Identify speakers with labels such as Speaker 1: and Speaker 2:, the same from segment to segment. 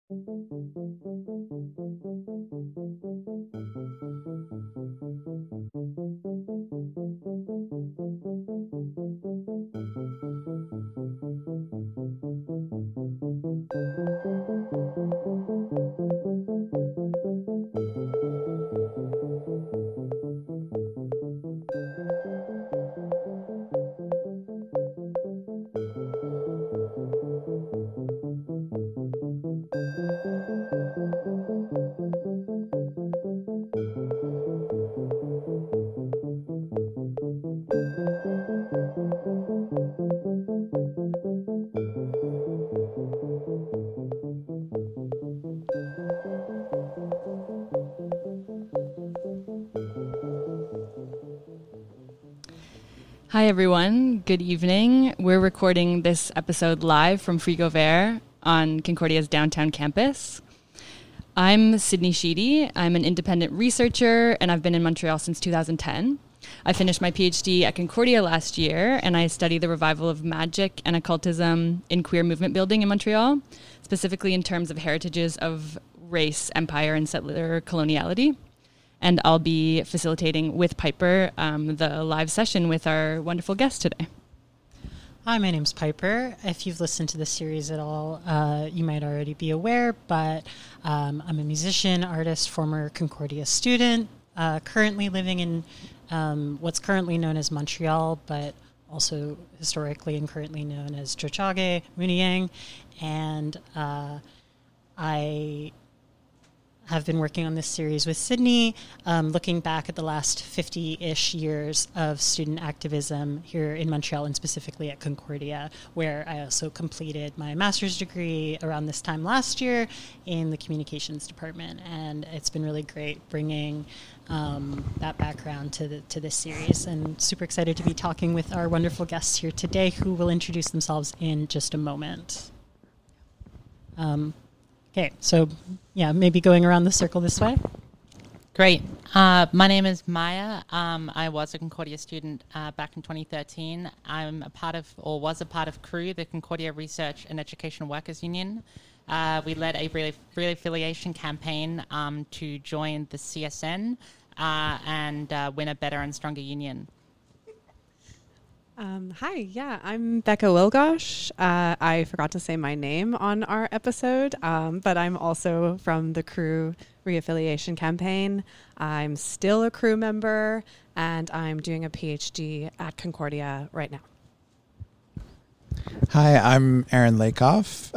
Speaker 1: Hi, everyone. Good evening. We're recording this episode live from Frigo Vert on Concordia's downtown campus. I'm Sydney Sheedy. I'm an independent researcher, and I've been in Montreal since 2010. I finished my PhD at Concordia last year, and I study the revival of magic and occultism in queer movement building in Montreal, specifically in terms of heritages of race, empire, and settler coloniality. And I'll be facilitating with Piper the live session with our wonderful guest today.
Speaker 2: Hi, my name's Piper. If you've listened to this series at all, you might already be aware, but I'm a musician, artist, former Concordia student, currently living in what's currently known as Montreal, but also historically and currently known as Tiohtià:ke, Mooniyang. And I have been working on this series with Sydney, looking back at the last 50-ish years of student activism here in Montreal and specifically at Concordia, where I also completed my master's degree around this time last year in the communications department. And it's been really great bringing that background to this series, and super excited to be talking with our wonderful guests here today, who will introduce themselves in just a moment. Okay, so yeah, maybe going around the circle this way.
Speaker 3: Great. My name is Maya. I was a Concordia student back in 2013. I'm was a part of CREW, the Concordia Research and Educational Workers Union. We led a re-affiliation campaign to join the CSN and win a better and stronger union.
Speaker 4: Hi, I'm Becca Wilgosh. I forgot to say my name on our episode, but I'm also from the CREW Reaffiliation Campaign. I'm still a CREW member, and I'm doing a PhD at Concordia right now.
Speaker 5: Hi, I'm Aaron Lakoff.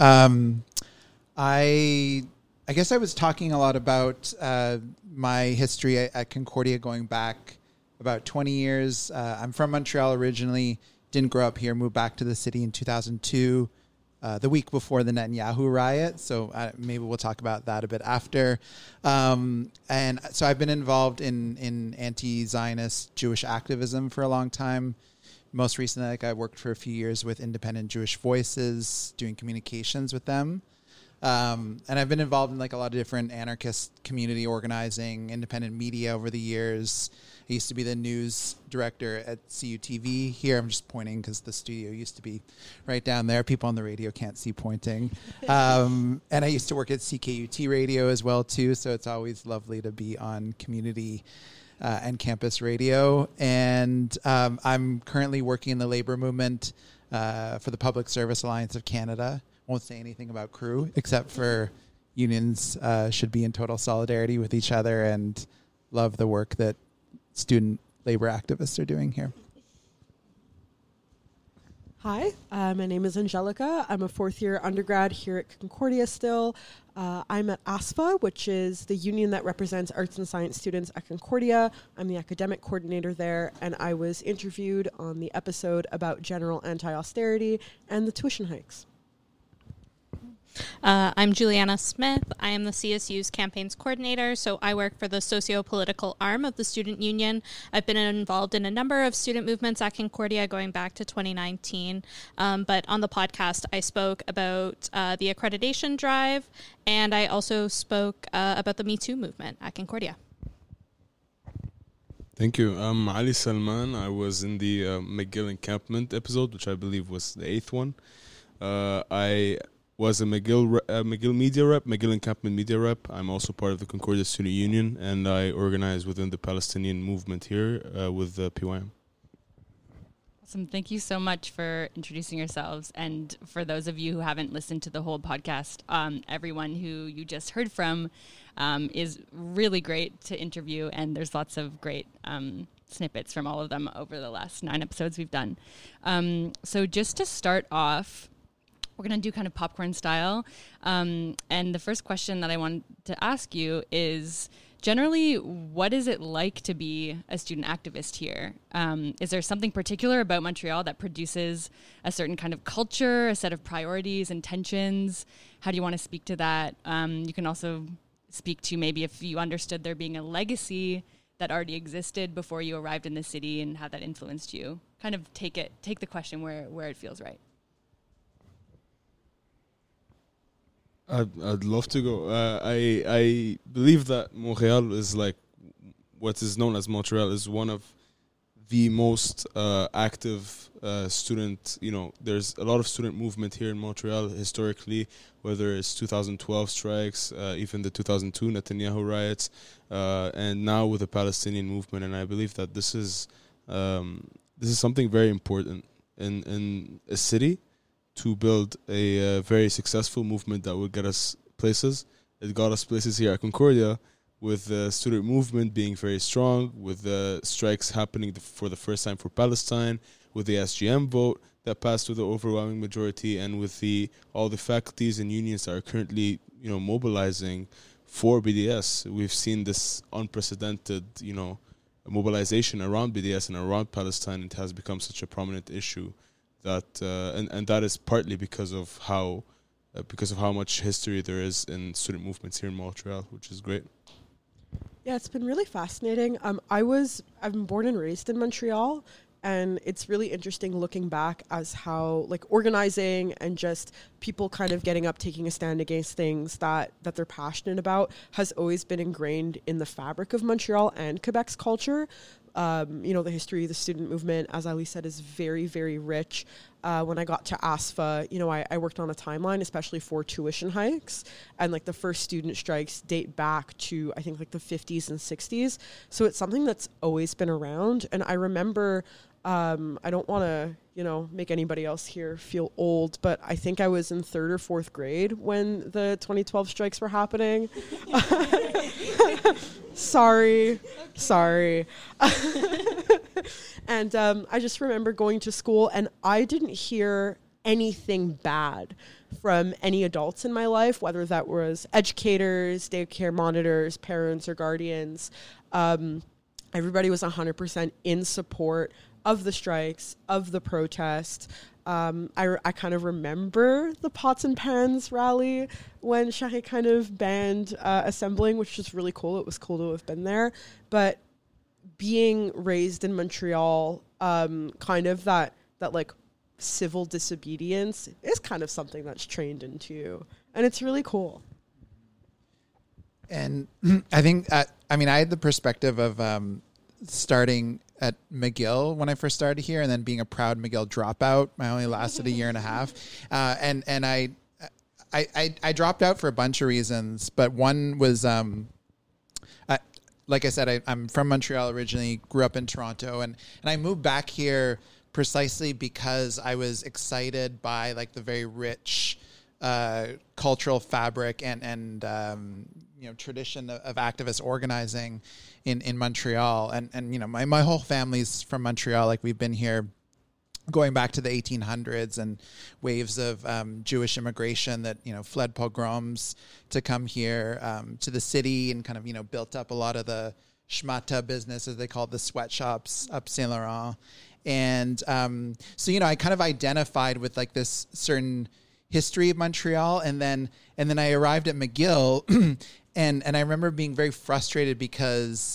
Speaker 5: I guess I was talking a lot about my history at Concordia going back about 20 years. I'm from Montreal originally, didn't grow up here, moved back to the city in 2002, the week before the Netanyahu riot. So maybe we'll talk about that a bit after. And so I've been involved in anti-Zionist Jewish activism for a long time. Most recently, I worked for a few years with Independent Jewish Voices, doing communications with them. And I've been involved in a lot of different anarchist community organizing, independent media over the years. I used to be the news director at CUTV here. I'm just pointing because the studio used to be right down there. People on the radio can't see pointing. And I used to work at CKUT radio as well, too. So it's always lovely to be on community and campus radio. And I'm currently working in the labor movement for the Public Service Alliance of Canada. Won't say anything about CREW, except for unions should be in total solidarity with each other, and love the work that student labor activists are doing here.
Speaker 6: Hi, my name is Angelica. I'm a fourth-year undergrad here at Concordia still. I'm at ASFA, which is the union that represents arts and science students at Concordia. I'm the academic coordinator there, and I was interviewed on the episode about general anti-austerity and the tuition hikes.
Speaker 7: I'm Juliana Smith. I am the CSU's campaigns coordinator, so I work for the socio-political arm of the student union. I've been involved in a number of student movements at Concordia going back to 2019, but on the podcast I spoke about the accreditation drive, and I also spoke about the Me Too movement at Concordia.
Speaker 8: Thank you. I'm Ali Salman. I was in the McGill encampment episode, which I believe was the 8th one. I was a McGill media rep, McGill Encampment media rep. I'm also part of the Concordia Student Union, and I organize within the Palestinian movement here with the PYM.
Speaker 1: Awesome. Thank you so much for introducing yourselves. And for those of you who haven't listened to the whole podcast, everyone who you just heard from is really great to interview. And there's lots of great snippets from all of them over the last 9 episodes we've done. So just to start off, we're going to do kind of popcorn style. And the first question that I want to ask you is, generally, what is it like to be a student activist here? Is there something particular about Montreal that produces a certain kind of culture, a set of priorities, intentions? How do you want to speak to that? You can also speak to maybe if you understood there being a legacy that already existed before you arrived in the city and how that influenced you. Kind of take the question where it feels right.
Speaker 8: I'd love to go. I believe that Montreal is like what is known as Montreal is one of the most active student. There's a lot of student movement here in Montreal historically, whether it's 2012 strikes, even the 2002 Netanyahu riots, and now with the Palestinian movement. And I believe that this is something very important in a city, to build a very successful movement that will get us places. It got us places here at Concordia, with the student movement being very strong, with the strikes happening for the first time for Palestine, with the SGM vote that passed with the overwhelming majority, and with all the faculties and unions that are currently mobilizing for BDS. We've seen this unprecedented mobilization around BDS and around Palestine. It has become such a prominent issue. And that is partly because of how much history there is in student movements here in Montreal, which is great.
Speaker 6: Yeah, it's been really fascinating. I'm born and raised in Montreal, and it's really interesting looking back as how organizing and just people kind of getting up, taking a stand against things that they're passionate about has always been ingrained in the fabric of Montreal and Quebec's culture. The history of the student movement, as Ali said, is very, very rich. When I got to ASFA, I worked on a timeline, especially for tuition hikes. And the first student strikes date back to, I think, the 50s and 60s. So it's something that's always been around. And I remember, I don't want to, make anybody else here feel old, but I think I was in 3rd or 4th grade when the 2012 strikes were happening. Sorry. And I just remember going to school, and I didn't hear anything bad from any adults in my life, whether that was educators, daycare monitors, parents, or guardians. Everybody was 100% in support of the strikes, of the protest. I kind of remember the pots and pans rally when Shahi kind of banned assembling, which was really cool. It was cool to have been there. But being raised in Montreal, kind of that civil disobedience is kind of something that's trained into you. And it's really cool.
Speaker 5: And I think, I had the perspective of starting at McGill when I first started here, and then being a proud McGill dropout. I only lasted a year and a half. And I dropped out for a bunch of reasons, but one was, like I said, I'm from Montreal originally, grew up in Toronto, and I moved back here precisely because I was excited by the very rich cultural fabric and tradition of activist organizing in Montreal, and my whole family's from Montreal. We've been here going back to the 1800s, and waves of Jewish immigration that fled pogroms to come here to the city, and kind of built up a lot of the shmata business, as they call it, the sweatshops up Saint Laurent. And so I kind of identified with this certain history of Montreal, and then I arrived at McGill, and I remember being very frustrated because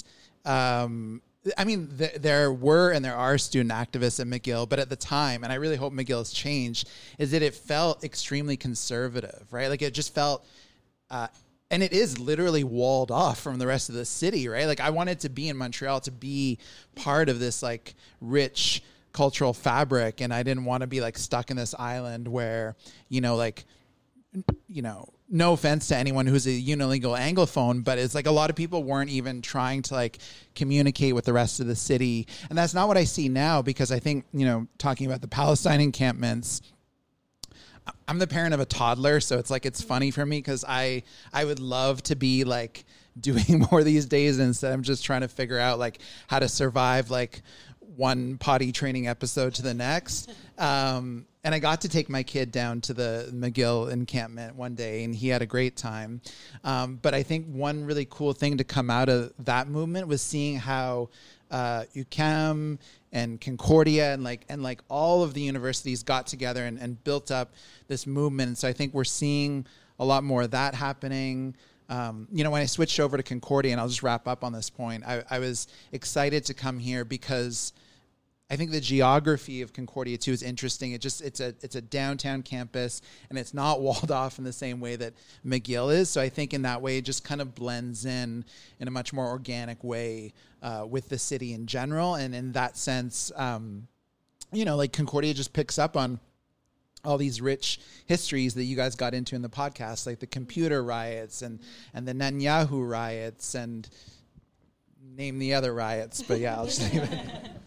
Speaker 5: there were and there are student activists at McGill, but at the time, and I really hope McGill has changed, is that it felt extremely conservative, right? It just felt, and it is literally walled off from the rest of the city, right? I wanted to be in Montreal to be part of this rich cultural fabric, and I didn't want to be stuck in this island where no offense to anyone who's a unilingual Anglophone, but it's like a lot of people weren't even trying to like communicate with the rest of the city. And that's not what I see now, because I think, talking about the Palestine encampments, I'm the parent of a toddler, so it's like it's funny for me because I would love to be like doing more these days, and instead I'm just trying to figure out like how to survive like one potty training episode to the next. And I got to take my kid down to the McGill encampment one day, and he had a great time. But I think one really cool thing to come out of that movement was seeing how UQAM and Concordia and like all of the universities got together and built up this movement. And so I think we're seeing a lot more of that happening. When I switched over to Concordia, and I'll just wrap up on this point, I was excited to come here because I think the geography of Concordia too is interesting. It's a downtown campus, and it's not walled off in the same way that McGill is. So I think in that way, it just kind of blends in a much more organic way with the city in general. And in that sense, like Concordia just picks up on all these rich histories that you guys got into in the podcast, like the computer riots and the Netanyahu riots, and name the other riots. But yeah, I'll just leave it.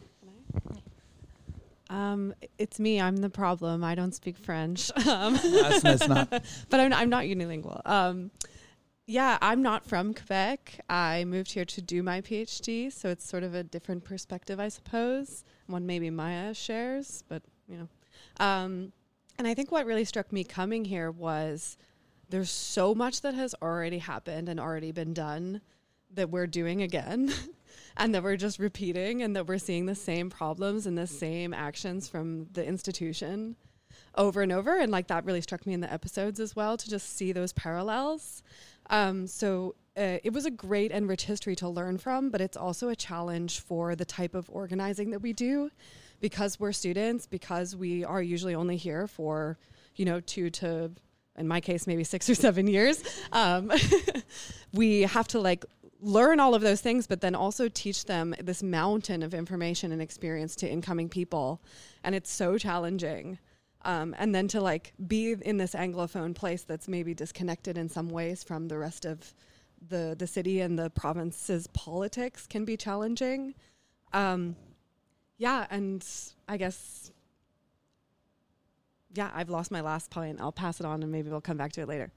Speaker 4: It's me. I'm the problem. I don't speak French.
Speaker 5: That's not.
Speaker 4: But I'm not unilingual. I'm not from Quebec. I moved here to do my PhD, so it's sort of a different perspective, I suppose. One maybe Maya shares, but and I think what really struck me coming here was there's so much that has already happened and already been done that we're doing again. And that we're just repeating, and that we're seeing the same problems and the same actions from the institution over and over. And like that really struck me in the episodes as well, to just see those parallels. So it was a great and rich history to learn from, but it's also a challenge for the type of organizing that we do, because we're students, because we are usually only here for, 2 to, in my case, maybe 6 or 7 years. We have to learn all of those things, but then also teach them this mountain of information and experience to incoming people. And it's so challenging. And then to be in this Anglophone place that's maybe disconnected in some ways from the rest of the city and the province's politics can be challenging. And I guess, I've lost my last point. I'll pass it on and maybe we'll come back to it later.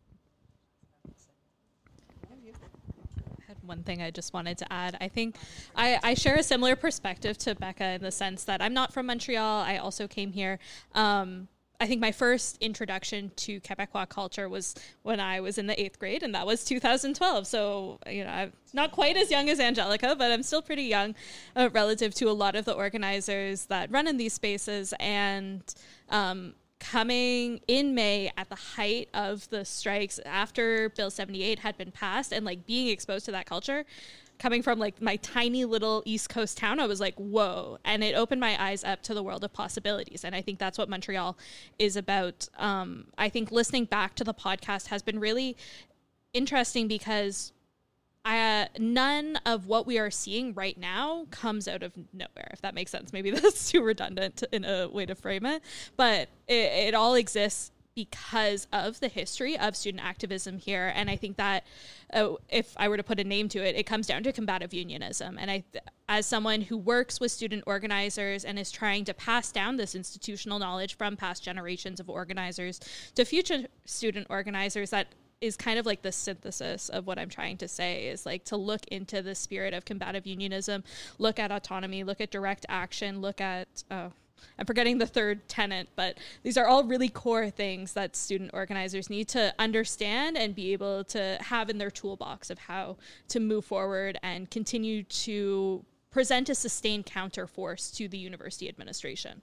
Speaker 7: One thing I just wanted to add. I think I share a similar perspective to Becca in the sense that I'm not from Montreal. I also came here. I think my first introduction to Quebecois culture was when I was in the 8th grade, and that was 2012. So, I'm not quite as young as Angelica, but I'm still pretty young relative to a lot of the organizers that run in these spaces. And coming in May at the height of the strikes after Bill 78 had been passed, and being exposed to that culture, coming from my tiny little East Coast town, I was like, whoa. And it opened my eyes up to the world of possibilities. And I think that's what Montreal is about. I think listening back to the podcast has been really interesting because none of what we are seeing right now comes out of nowhere, if that makes sense. Maybe that's too redundant in a way to frame it, but it all exists because of the history of student activism here. And I think that if I were to put a name to it, it comes down to combative unionism. And as someone who works with student organizers and is trying to pass down this institutional knowledge from past generations of organizers to future student organizers, that is kind of the synthesis of what I'm trying to say, is to look into the spirit of combative unionism, look at autonomy, look at direct action, look at, I'm forgetting the third tenet, but these are all really core things that student organizers need to understand and be able to have in their toolbox of how to move forward and continue to present a sustained counterforce to the university administration.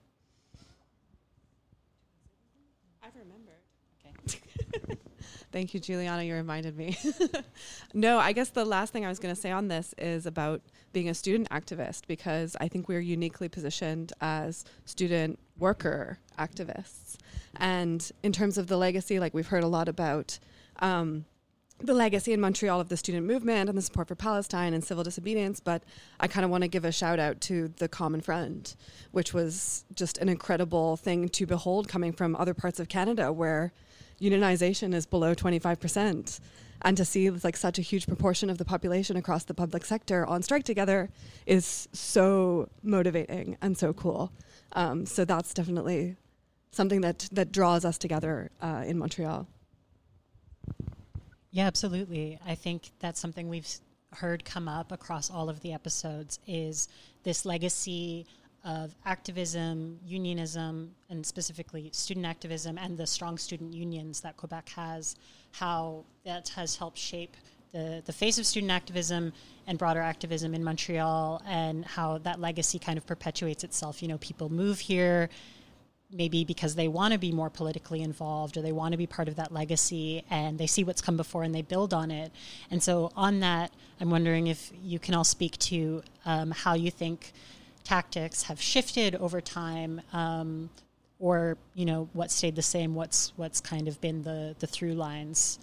Speaker 2: I've remembered.
Speaker 4: Okay. Thank you, Juliana. You reminded me. No, I guess the last thing I was going to say on this is about being a student activist, because I think we're uniquely positioned as student worker activists. And in terms of the legacy, we've heard a lot about the legacy in Montreal of the student movement and the support for Palestine and civil disobedience, but I kind of want to give a shout out to the Common Front, which was just an incredible thing to behold coming from other parts of Canada where unionization is below 25%. And to see like such a huge proportion of the population across the public sector on strike together is so motivating and so cool. So that's definitely something that draws us together in Montreal.
Speaker 2: Yeah, absolutely. I think that's something we've heard come up across all of the episodes is this legacy of activism, unionism, and specifically student activism and the strong student unions that Quebec has, how that has helped shape the face of student activism and broader activism in Montreal, and how that legacy kind of perpetuates itself. You know, people move here maybe because they want to be more politically involved or they want to be part of that legacy, and they see what's come before and they build on it. And so on that, I'm wondering if you can all speak to how you think tactics have shifted over time, or, you know, what stayed the same, what's kind of been the through lines.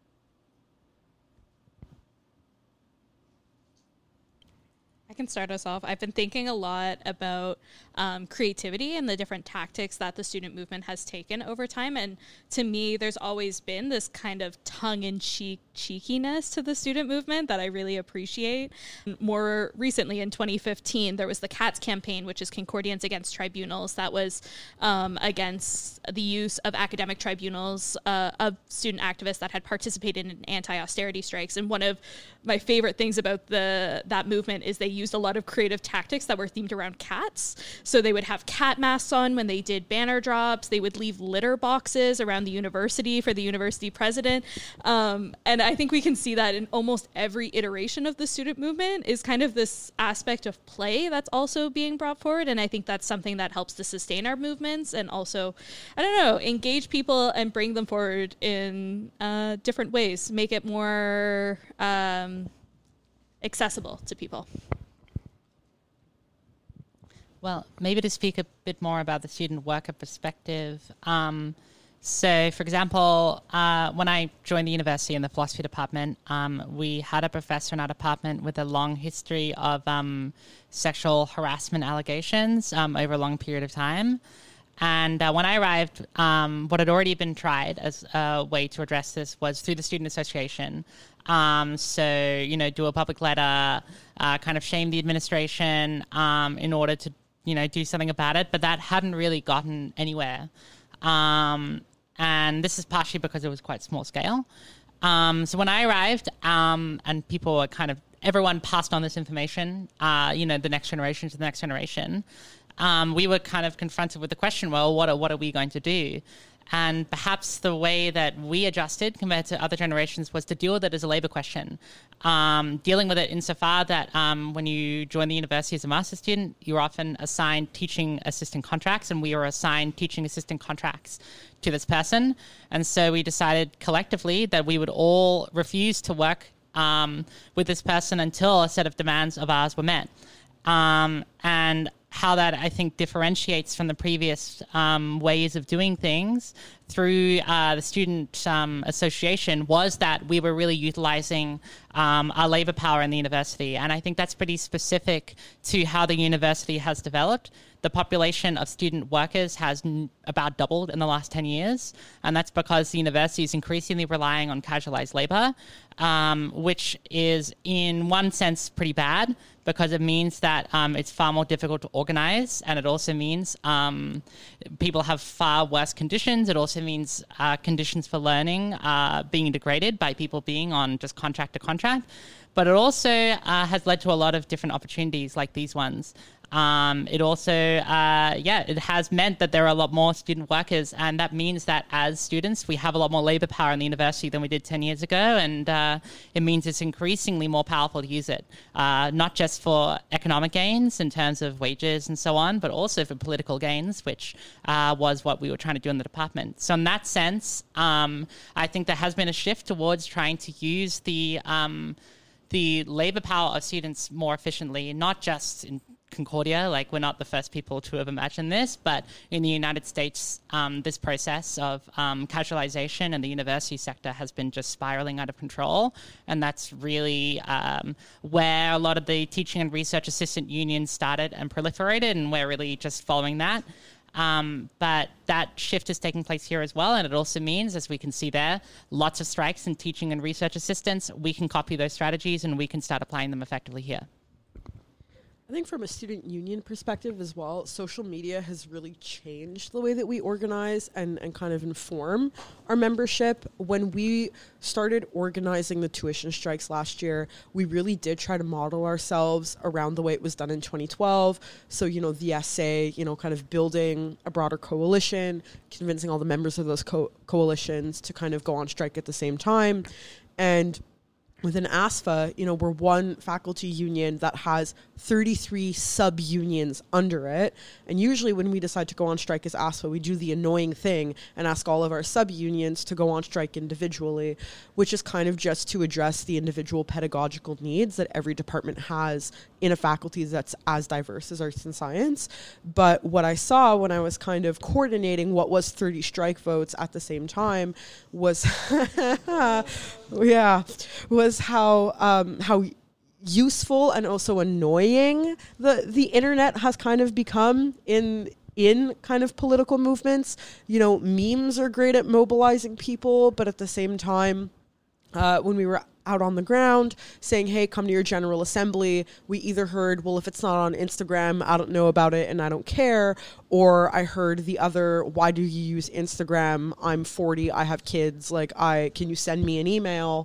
Speaker 7: I can start us off. I've been thinking a lot about creativity and the different tactics that the student movement has taken over time. And to me, there's always been this kind of tongue-in-cheek cheekiness to the student movement that I really appreciate. More recently, in 2015, there was the CATS campaign, which is Concordians Against Tribunals, that was against the use of academic tribunals of student activists that had participated in anti-austerity strikes. And one of my favorite things about that movement is they used a lot of creative tactics that were themed around cats. So they would have cat masks on when they did banner drops. They would leave litter boxes around the university for the university president. And I think we can see that in almost every iteration of the student movement is kind of this aspect of play that's also being brought forward. And I think that's something that helps to sustain our movements and also, I don't know, engage people and bring them forward in different ways, make it more accessible to people.
Speaker 3: Well, maybe to speak a bit more about the student worker perspective. So, for example, when I joined the university in the philosophy department, we had a professor in our department with a long history of sexual harassment allegations over a long period of time. And when I arrived, what had already been tried as a way to address this was through the student association. So, you know, do a public letter, kind of shame the administration in order to, you know, do something about it. But that hadn't really gotten anywhere. And this is partially because it was quite small scale. So when I arrived, and people were everyone passed on this information, you know, the next generation to the next generation, we were kind of confronted with the question, well, what are we going to do? And perhaps the way that we adjusted compared to other generations was to deal with it as a labor question. Dealing with it insofar that when you join the university as a master's student, you're often assigned teaching assistant contracts, and we were assigned teaching assistant contracts to this person. And so we decided collectively that we would all refuse to work with this person until a set of demands of ours were met. And how that, I think, differentiates from the previous ways of doing things through the student association was that we were really utilizing our labor power in the university. And I think that's pretty specific to how the university has developed. The population of student workers has about doubled in the last 10 years. And that's because the university is increasingly relying on casualized labor, which is in one sense pretty bad because it means that it's far more difficult to organize. And it also means people have far worse conditions. It also means conditions for learning being degraded by people being on just contract to contract. But it also has led to a lot of different opportunities like these ones. It also, it has meant that there are a lot more student workers, and that means that as students, we have a lot more labor power in the university than we did 10 years ago, and it means it's increasingly more powerful to use it, not just for economic gains in terms of wages and so on, but also for political gains, which was what we were trying to do in the department. So in that sense, I think there has been a shift towards trying to use the labor power of students more efficiently, not just in Concordia, like we're not the first people to have imagined this, but in the United States, this process of casualization in the university sector has been just spiraling out of control. And that's really where a lot of the teaching and research assistant unions started and proliferated, and we're really just following that. But that shift is taking place here as well. And it also means, as we can see there, lots of strikes in teaching and research assistants. We can copy those strategies and we can start applying them effectively here.
Speaker 6: I think from a student union perspective as well, social media has really changed the way that we organize and kind of inform our membership. When we started organizing the tuition strikes last year, we really did try to model ourselves around the way it was done in 2012. So, the essay, kind of building a broader coalition, convincing all the members of those coalitions to kind of go on strike at the same time. And within ASFA, we're one faculty union that has 33 sub-unions under it. And usually when we decide to go on strike as ASFA, we do the annoying thing and ask all of our sub-unions to go on strike individually, which is kind of just to address the individual pedagogical needs that every department has in a faculty that's as diverse as arts and science. But what I saw when I was kind of coordinating what was 30 strike votes at the same time was how useful and also annoying the internet has kind of become in kind of political movements. Memes are great at mobilizing people, but at the same time, when we were out on the ground saying, hey, come to your General Assembly, we either heard, well, if it's not on Instagram, I don't know about it and I don't care. Or I heard the other, why do you use Instagram? I'm 40, I have kids. Can you send me an email?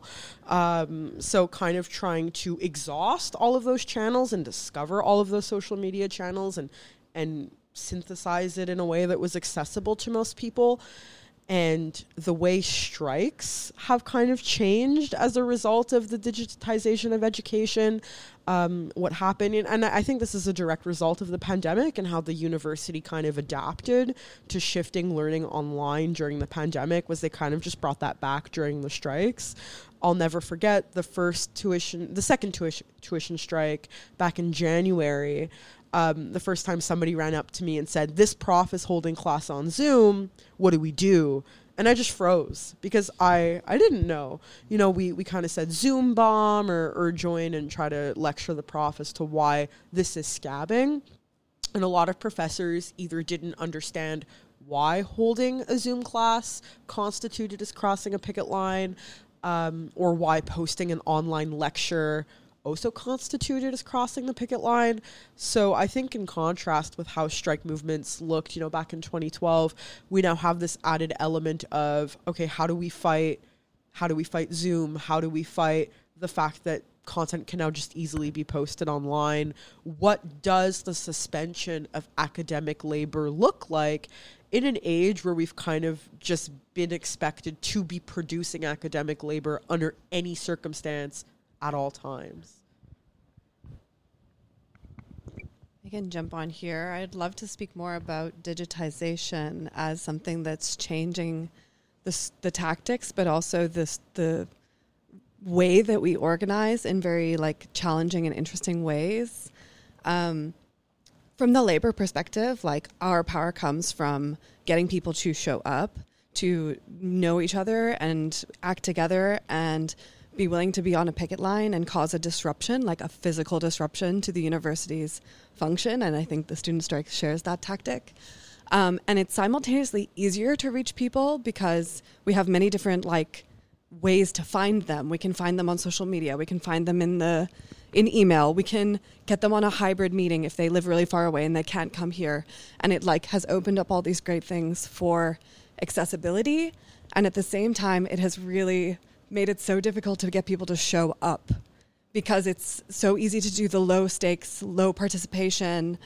Speaker 6: So kind of trying to exhaust all of those channels and discover all of those social media channels and synthesize it in a way that was accessible to most people. And the way strikes have kind of changed as a result of the digitization of education, what happened. And I think this is a direct result of the pandemic and how the university kind of adapted to shifting learning online during the pandemic, was they kind of just brought that back during the strikes. I'll never forget the second tuition strike back in January. The first time somebody ran up to me and said, this prof is holding class on Zoom, what do we do? And I just froze because I didn't know. We kind of said Zoom bomb or join and try to lecture the prof as to why this is scabbing. And a lot of professors either didn't understand why holding a Zoom class constituted as crossing a picket line, or why posting an online lecture also constituted as crossing the picket line. So I think in contrast with how strike movements looked, back in 2012, we now have this added element of, okay, how do we fight Zoom? How do we fight the fact that content can now just easily be posted online? What does the suspension of academic labor look like in an age where we've kind of just been expected to be producing academic labor under any circumstance at all times?
Speaker 4: I can jump on here. I'd love to speak more about digitization as something that's changing the tactics, but also the way that we organize in very challenging and interesting ways. From the labor perspective, our power comes from getting people to show up, to know each other and act together and be willing to be on a picket line and cause a disruption, like a physical disruption to the university's function. And I think the student strike shares that tactic. And it's simultaneously easier to reach people because we have many different ways to find them. We can find them on social media. We can find them in email. We can get them on a hybrid meeting if they live really far away and they can't come here. And it has opened up all these great things for accessibility. And at the same time, it has really made it so difficult to get people to show up because it's so easy to do the low stakes, low participation,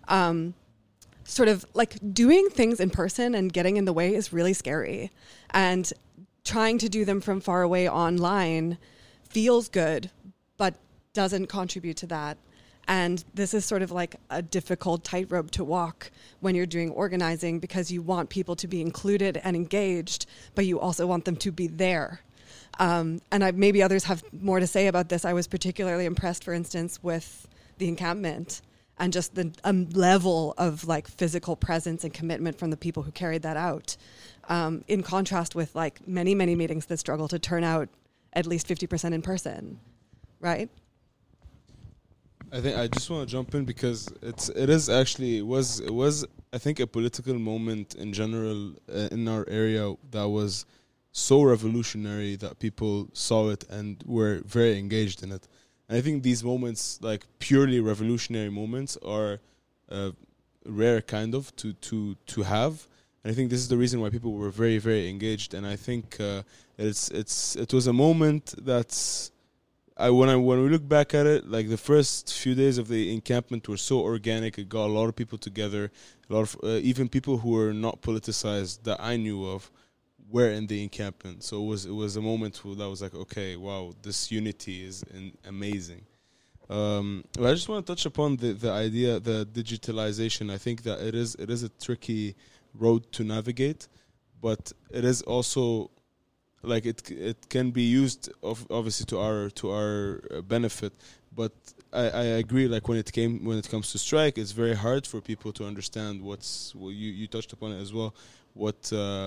Speaker 4: doing things in person and getting in the way is really scary. And trying to do them from far away online feels good, but doesn't contribute to that. And this is sort of a difficult tightrope to walk when you're doing organizing because you want people to be included and engaged, but you also want them to be there. And maybe others have more to say about this. I was particularly impressed, for instance, with the encampment and just the level of physical presence and commitment from the people who carried that out, in contrast with many, many meetings that struggle to turn out at least 50% in person, right?
Speaker 8: I think I just want to jump in because it was I think a political moment in general in our area that was so revolutionary that people saw it and were very engaged in it. And I think these moments, like purely revolutionary moments, are rare kind of to have. And I think this is the reason why people were very, very engaged. And I think it was a moment that's when we look back at it, like the first few days of the encampment were so organic. It got a lot of people together, a lot of even people who were not politicized that I knew of were in the encampment. So it was a moment that was like, okay, wow, this unity is amazing. But I just want to touch upon the idea, the digitalization. I think that it is a tricky road to navigate, but it is also like it can be used obviously to our benefit. But I agree, like when it comes to strike, it's very hard for people to understand you touched upon it as well, what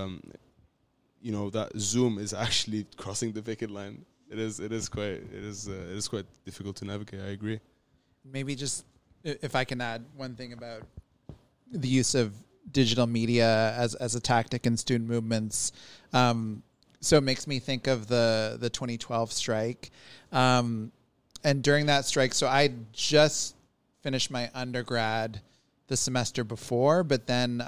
Speaker 8: that Zoom is actually crossing the picket line. It is quite difficult to navigate. I agree.
Speaker 5: Maybe just if I can add one thing about the use of digital media as a tactic in student movements. So it makes me think of the 2012 strike. And during that strike, so I just finished my undergrad the semester before, but then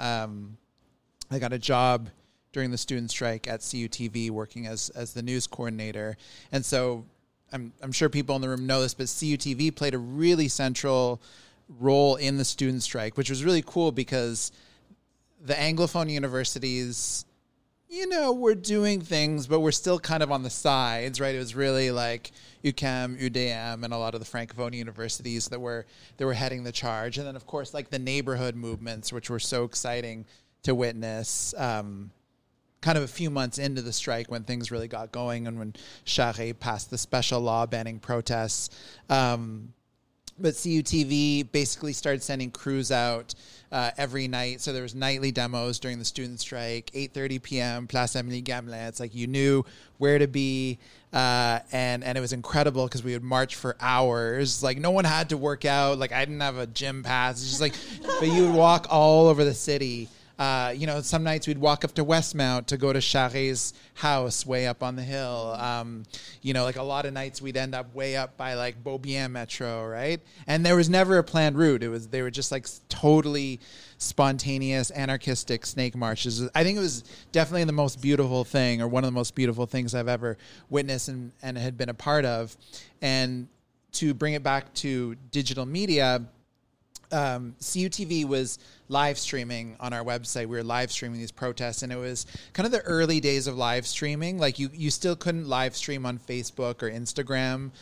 Speaker 5: I got a job during the student strike at CUTV working as the news coordinator. And so I'm sure people in the room know this, but CUTV played a really central role in the student strike, which was really cool because the Anglophone universities, we're doing things, but we're still kind of on the sides, right? It was really like UQAM, UDM, and a lot of the Francophone universities that were heading the charge. And then, of course, like the neighborhood movements, which were so exciting to witness kind of a few months into the strike when things really got going and when Charest passed the special law banning protests. But CUTV basically started sending crews out every night. So there was nightly demos during the student strike, 8:30 p.m., Place Amélie Gamelin. It's like you knew where to be. And it was incredible because we would march for hours. Like no one had to work out. Like I didn't have a gym pass. It's just like, but you would walk all over the city. Some nights we'd walk up to Westmount to go to Charest's house way up on the hill. Like a lot of nights we'd end up way up by like Beaubien Metro, right? And there was never a planned route. They were just like totally spontaneous, anarchistic snake marches. I think it was definitely the most beautiful thing, or one of the most beautiful things I've ever witnessed and had been a part of. And to bring it back to digital media, CUTV was live streaming on our website. We were live streaming these protests, and it was kind of the early days of live streaming. Like you still couldn't live stream on Facebook or Instagram.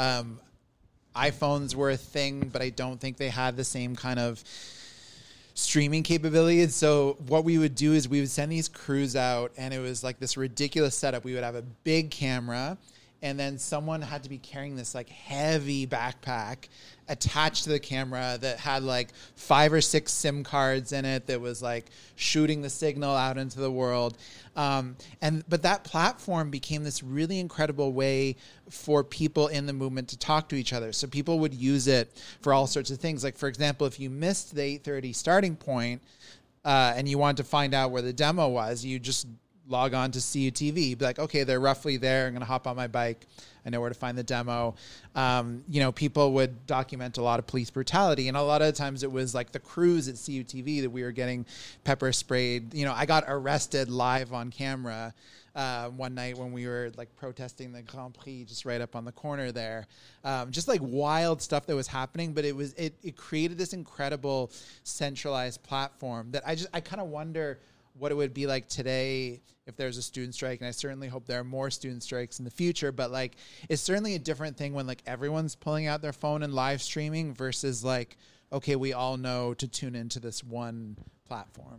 Speaker 5: iPhones were a thing, but I don't think they had the same kind of streaming capability. And so what we would do is we would send these crews out, and it was like this ridiculous setup. We would have a big camera, and then someone had to be carrying this like heavy backpack attached to the camera that had like 5 or 6 SIM cards in it that was like shooting the signal out into the world. But that platform became this really incredible way for people in the movement to talk to each other. So people would use it for all sorts of things. Like, for example, if you missed the 8:30 starting point and you wanted to find out where the demo was, you just log on to CUTV, be like, okay, they're roughly there. I'm going to hop on my bike. I know where to find the demo. People would document a lot of police brutality. And a lot of times it was like the crews at CUTV that we were getting pepper sprayed. I got arrested live on camera one night when we were like protesting the Grand Prix just right up on the corner there. Just like wild stuff that was happening. But it created this incredible centralized platform that I kind of wonder what it would be like today if there's a student strike. And I certainly hope there are more student strikes in the future, but like, it's certainly a different thing when like everyone's pulling out their phone and live streaming versus like, okay, we all know to tune into this one platform.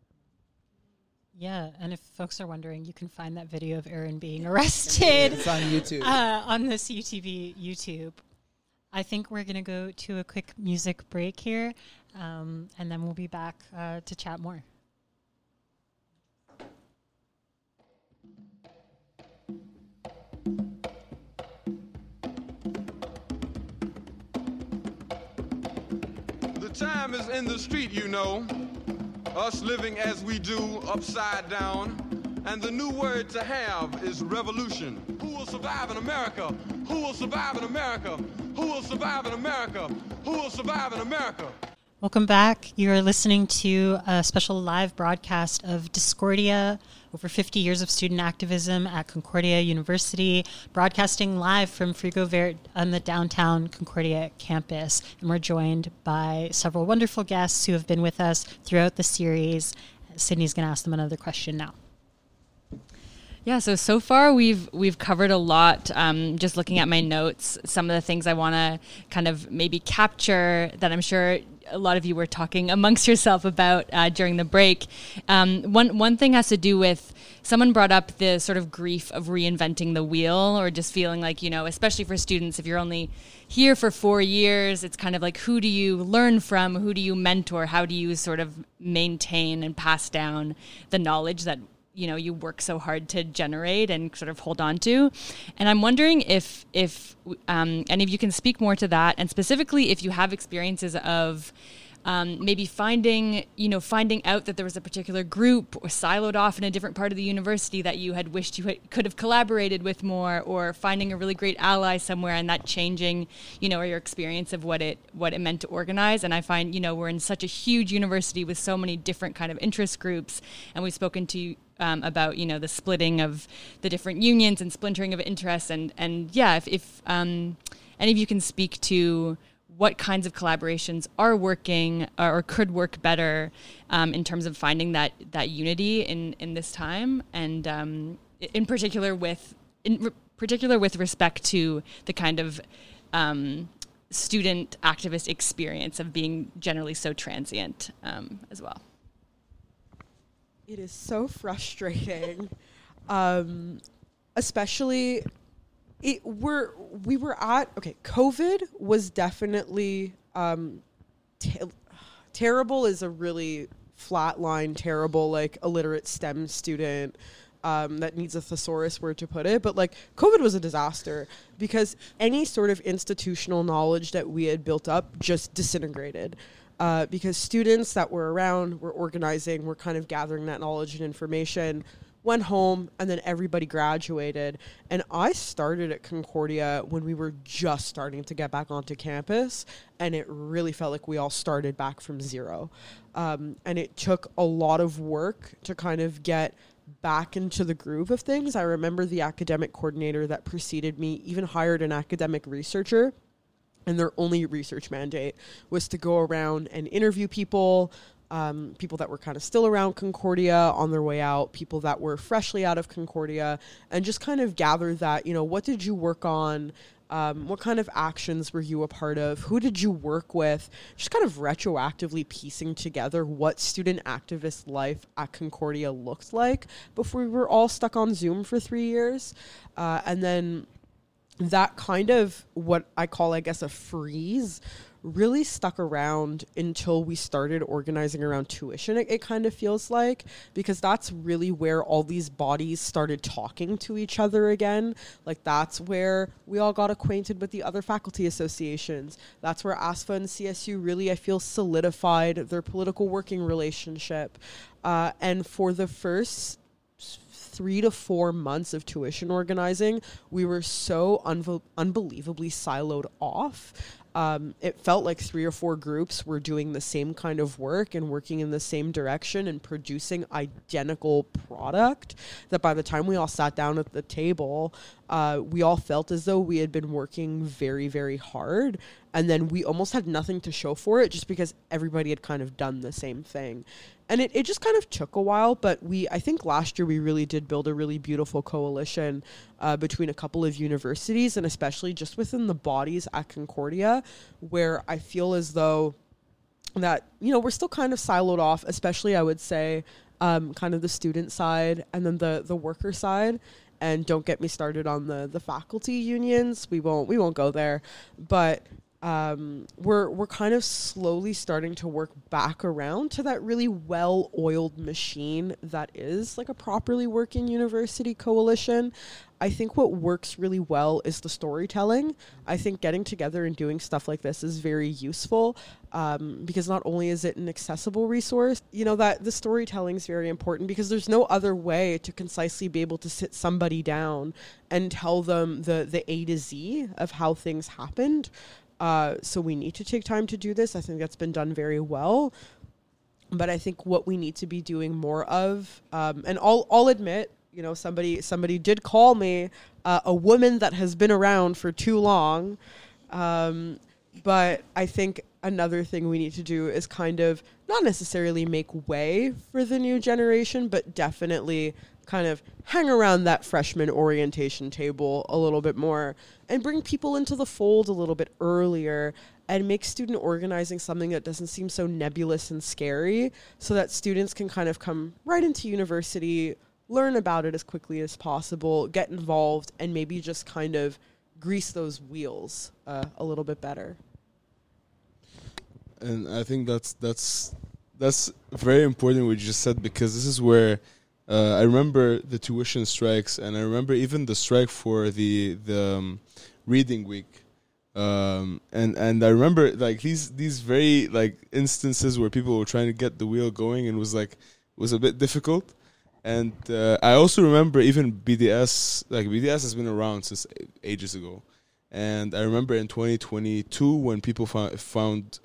Speaker 2: Yeah, and if folks are wondering, you can find that video of Aaron being arrested.
Speaker 5: It's on YouTube.
Speaker 2: On the CUTV YouTube. I think we're going to go to a quick music break here, and then we'll be back to chat more.
Speaker 9: time is in the street, you know, us living as we do upside down, and the new word to have is revolution. Who will survive in America? Who will survive in America? Who will survive in America? Who will survive in America?
Speaker 2: Welcome back. You're listening to a special live broadcast of Discordia, over 50 years of student activism at Concordia University, broadcasting live from Frigo Vert on the downtown Concordia campus. And we're joined by several wonderful guests who have been with us throughout the series. Sydney's going to ask them another question now.
Speaker 1: Yeah, so far we've covered a lot. Just looking at my notes, some of the things I want to kind of maybe capture that I'm sure a lot of you were talking amongst yourself about during the break. One thing has to do with, someone brought up the sort of grief of reinventing the wheel, or just feeling like, you know, especially for students, if you're only here for 4 years, it's kind of like, who do you learn from? Who do you mentor? How do you sort of maintain and pass down the knowledge that, you know, you work so hard to generate and sort of hold on to? And I'm wondering if any of you can speak more to that, and specifically if you have experiences of maybe finding out that there was a particular group or siloed off in a different part of the university that you had wished you could have collaborated with more, or finding a really great ally somewhere and that changing, you know, or your experience of what it meant to organize. And I find, you know, we're in such a huge university with so many different kind of interest groups, and we've spoken to about, you know, the splitting of the different unions and splintering of interests, and yeah, if any of you can speak to what kinds of collaborations are working or could work better in terms of finding that unity in this time, and in particular with respect to the kind of student activist experience of being generally so transient as well.
Speaker 6: It is so frustrating, especially COVID was definitely terrible. Is a really flat line, terrible, like illiterate STEM student that needs a thesaurus word to put it. But like COVID was a disaster because any sort of institutional knowledge that we had built up just disintegrated. Because students that were around were organizing, were kind of gathering that knowledge and information, went home, and then everybody graduated. And I started at Concordia when we were just starting to get back onto campus, and it really felt like we all started back from zero. And it took a lot of work to kind of get back into the groove of things. I remember the academic coordinator that preceded me even hired an academic researcher, and their only research mandate was to go around and interview people, people that were kind of still around Concordia on their way out, people that were freshly out of Concordia, and just kind of gather that, you know, what did you work on? What kind of actions were you a part of? Who did you work with? Just kind of retroactively piecing together what student activist life at Concordia looked like before we were all stuck on Zoom for 3 years. And then that kind of what I call, I guess, a freeze really stuck around until we started organizing around tuition, it kind of feels like, because that's really where all these bodies started talking to each other again. Like, that's where we all got acquainted with the other faculty associations. That's where ASFA and CSU really, I feel, solidified their political working relationship. And for the first 3 to 4 months of tuition organizing, we were so unbelievably siloed off. It felt like 3 or 4 groups were doing the same kind of work and working in the same direction and producing identical product, that by the time we all sat down at the table, we all felt as though we had been working very, very hard. And then we almost had nothing to show for it just because everybody had kind of done the same thing. And it just kind of took a while, but I think last year we really did build a really beautiful coalition between a couple of universities, and especially just within the bodies at Concordia, where I feel as though that, you know, we're still kind of siloed off, especially I would say kind of the student side and then the worker side. And don't get me started on the faculty unions. We won't go there. But we're kind of slowly starting to work back around to that really well-oiled machine that is like a properly working university coalition. I think what works really well is the storytelling. I think getting together and doing stuff like this is very useful, because not only is it an accessible resource, that the storytelling is very important, because there's no other way to concisely be able to sit somebody down and tell them the A to Z of how things happened. So we need to take time to do this. I think that's been done very well. But I think what we need to be doing more of, and I'll admit, somebody did call me a woman that has been around for too long. But I think another thing we need to do is kind of not necessarily make way for the new generation, but definitely kind of hang around that freshman orientation table a little bit more and bring people into the fold a little bit earlier and make student organizing something that doesn't seem so nebulous and scary, so that students can kind of come right into university, learn about it as quickly as possible, get involved, and maybe just kind of grease those wheels a little bit better.
Speaker 8: And I think that's very important what you just said, because this is where I remember the tuition strikes, and I remember even the strike for the reading week, and I remember like these very like instances where people were trying to get the wheel going, and it was a bit difficult. And I also remember even BDS, like BDS has been around since ages ago. And I remember in 2022 when people found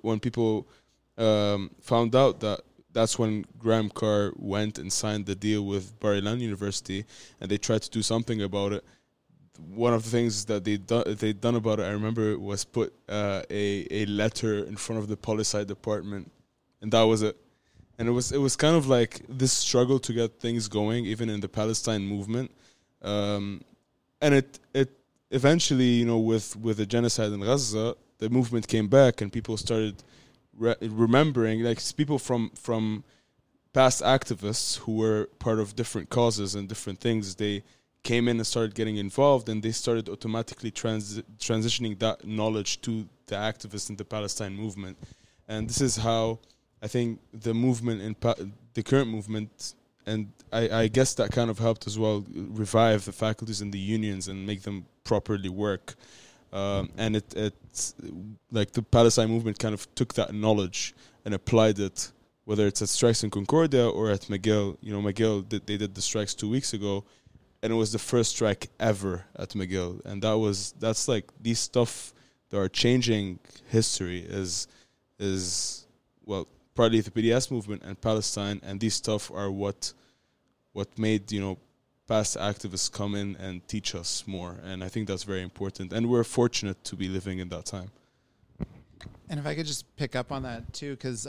Speaker 8: out that that's when Graham Carr went and signed the deal with Bar-Ilan University, and they tried to do something about it. One of the things that they'd done about it, I remember, was put a letter in front of the poli-sci department, and that was it. And it was kind of like this struggle to get things going, even in the Palestine movement, and it eventually, with the genocide in Gaza, the movement came back, and people started remembering, like people from past activists who were part of different causes and different things. They came in and started getting involved, and they started automatically transitioning that knowledge to the activists in the Palestine movement. And this is how I think the movement the current movement, and I guess that kind of helped as well revive the faculties and the unions and make them properly work. And it's like the Palestine movement kind of took that knowledge and applied it, whether it's at strikes in Concordia or at McGill. McGill, they did the strikes 2 weeks ago, and it was the first strike ever at McGill. And that's like these stuff that are changing history is partly the BDS movement and Palestine, and these stuff are what made past activists come in and teach us more, and I think that's very important, and we're fortunate to be living in that time.
Speaker 5: And if I could just pick up on that too, because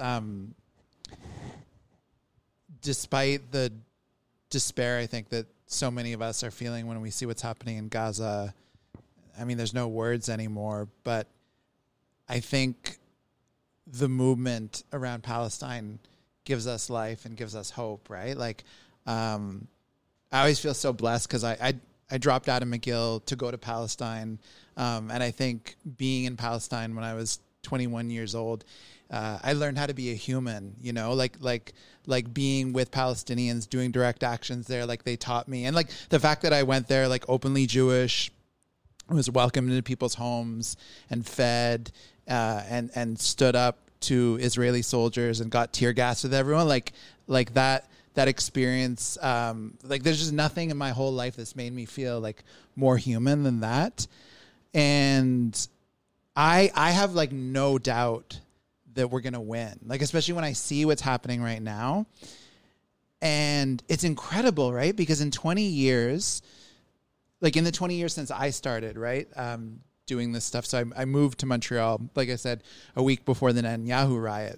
Speaker 5: despite the despair I think that so many of us are feeling when we see what's happening in Gaza, I mean, there's no words anymore, but I think the movement around Palestine gives us life and gives us hope, right? Like, I always feel so blessed because I dropped out of McGill to go to Palestine. And I think being in Palestine when I was 21 years old, I learned how to be a human, like being with Palestinians, doing direct actions there, like they taught me. And like the fact that I went there, like openly Jewish, was welcomed into people's homes and fed, and stood up to Israeli soldiers and got tear gassed with everyone, like that experience, like there's just nothing in my whole life that's made me feel like more human than that. And I have like no doubt that we're going to win, like, especially when I see what's happening right now. And it's incredible, right? Because in 20 years, like in the 20 years since I started, right, doing this stuff. So I moved to Montreal, like I said, a week before the Netanyahu riot.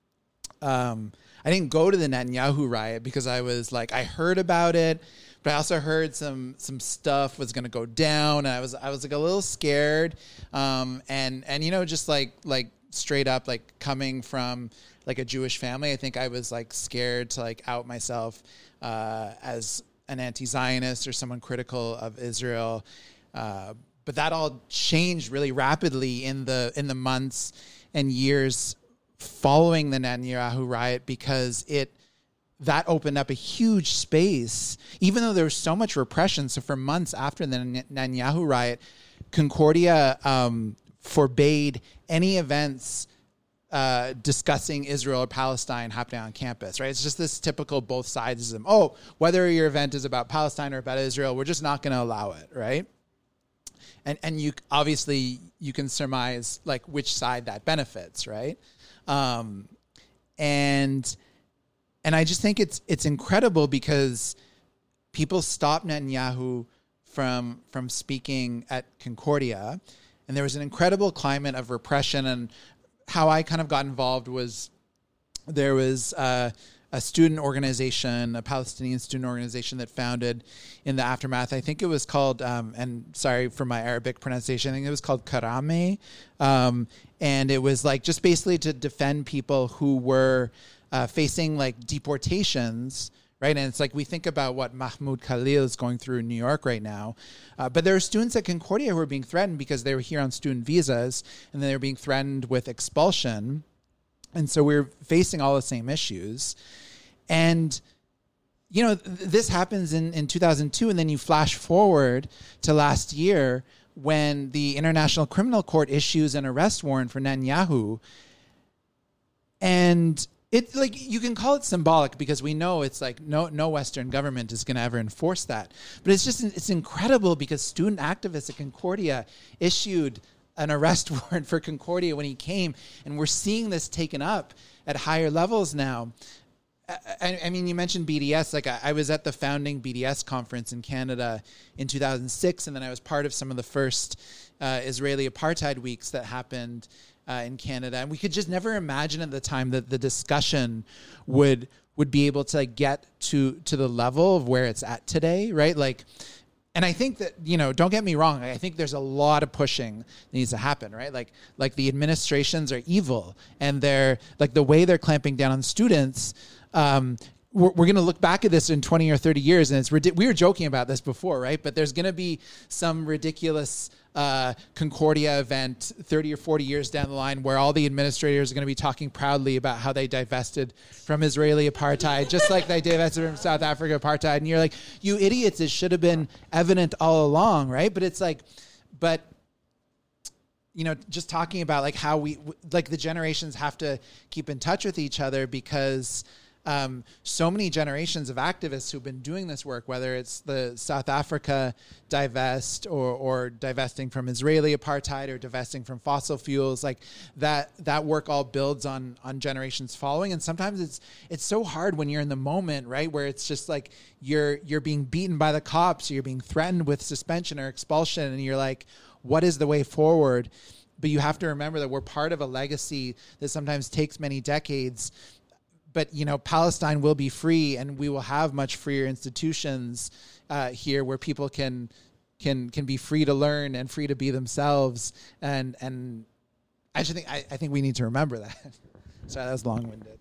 Speaker 5: I didn't go to the Netanyahu riot because I was like, I heard about it, but I also heard some stuff was going to go down, and I was like a little scared. And just like straight up, like coming from like a Jewish family, I think I was like scared to like out myself as an anti-Zionist or someone critical of Israel. But But that all changed really rapidly in the months and years following the Netanyahu riot, because that opened up a huge space, even though there was so much repression. So for months after the Netanyahu riot, Concordia forbade any events discussing Israel or Palestine happening on campus, right? It's just this typical both sidesism. Oh, whether your event is about Palestine or about Israel, we're just not going to allow it, right? And you obviously you can surmise like which side that benefits, right? And I just think it's incredible because people stopped Netanyahu from speaking at Concordia, and there was an incredible climate of repression. And how I kind of got involved was there was a student organization, a Palestinian student organization that founded in the aftermath. I think it was called, and sorry for my Arabic pronunciation, I think it was called Karame. And it was like just basically to defend people who were facing like deportations, right? And it's like we think about what Mahmoud Khalil is going through in New York right now. But there are students at Concordia who are being threatened because they were here on student visas, and then they were being threatened with expulsion. And so we're facing all the same issues. And, you know, this happens in 2002, and then you flash forward to last year when the International Criminal Court issues an arrest warrant for Netanyahu. And it, like, you can call it symbolic because we know it's like no Western government is going to ever enforce that. But it's incredible because student activists at Concordia issued an arrest warrant for Concordia when he came, and we're seeing this taken up at higher levels now. I mean, you mentioned BDS. Like, I was at the founding BDS conference in Canada in 2006, and then I was part of some of the first Israeli apartheid weeks that happened in Canada. And we could just never imagine at the time that the discussion would be able to like get to the level of where it's at today, right? Like, and I think that, you know, don't get me wrong, I think there's a lot of pushing that needs to happen, right? Like the administrations are evil, and they're like the way they're clamping down on students. We're going to look back at this in 20 or 30 years, and we were joking about this before, right? But there's going to be some ridiculous Concordia event 30 or 40 years down the line where all the administrators are going to be talking proudly about how they divested from Israeli apartheid, just like they divested from South Africa apartheid. And you're like, you idiots, it should have been evident all along, right? But it's like, you know, just talking about like how like the generations have to keep in touch with each other, because so many generations of activists who've been doing this work, whether it's the South Africa divest or divesting from Israeli apartheid or divesting from fossil fuels, like that work all builds on generations following. And sometimes it's so hard when you're in the moment, right, where it's just like you're being beaten by the cops, or you're being threatened with suspension or expulsion, and you're like, what is the way forward? But you have to remember that we're part of a legacy that sometimes takes many decades. But, you know, Palestine will be free, and we will have much freer institutions here where people can be free to learn and free to be themselves. And I think we need to remember that. Sorry, that was long-winded.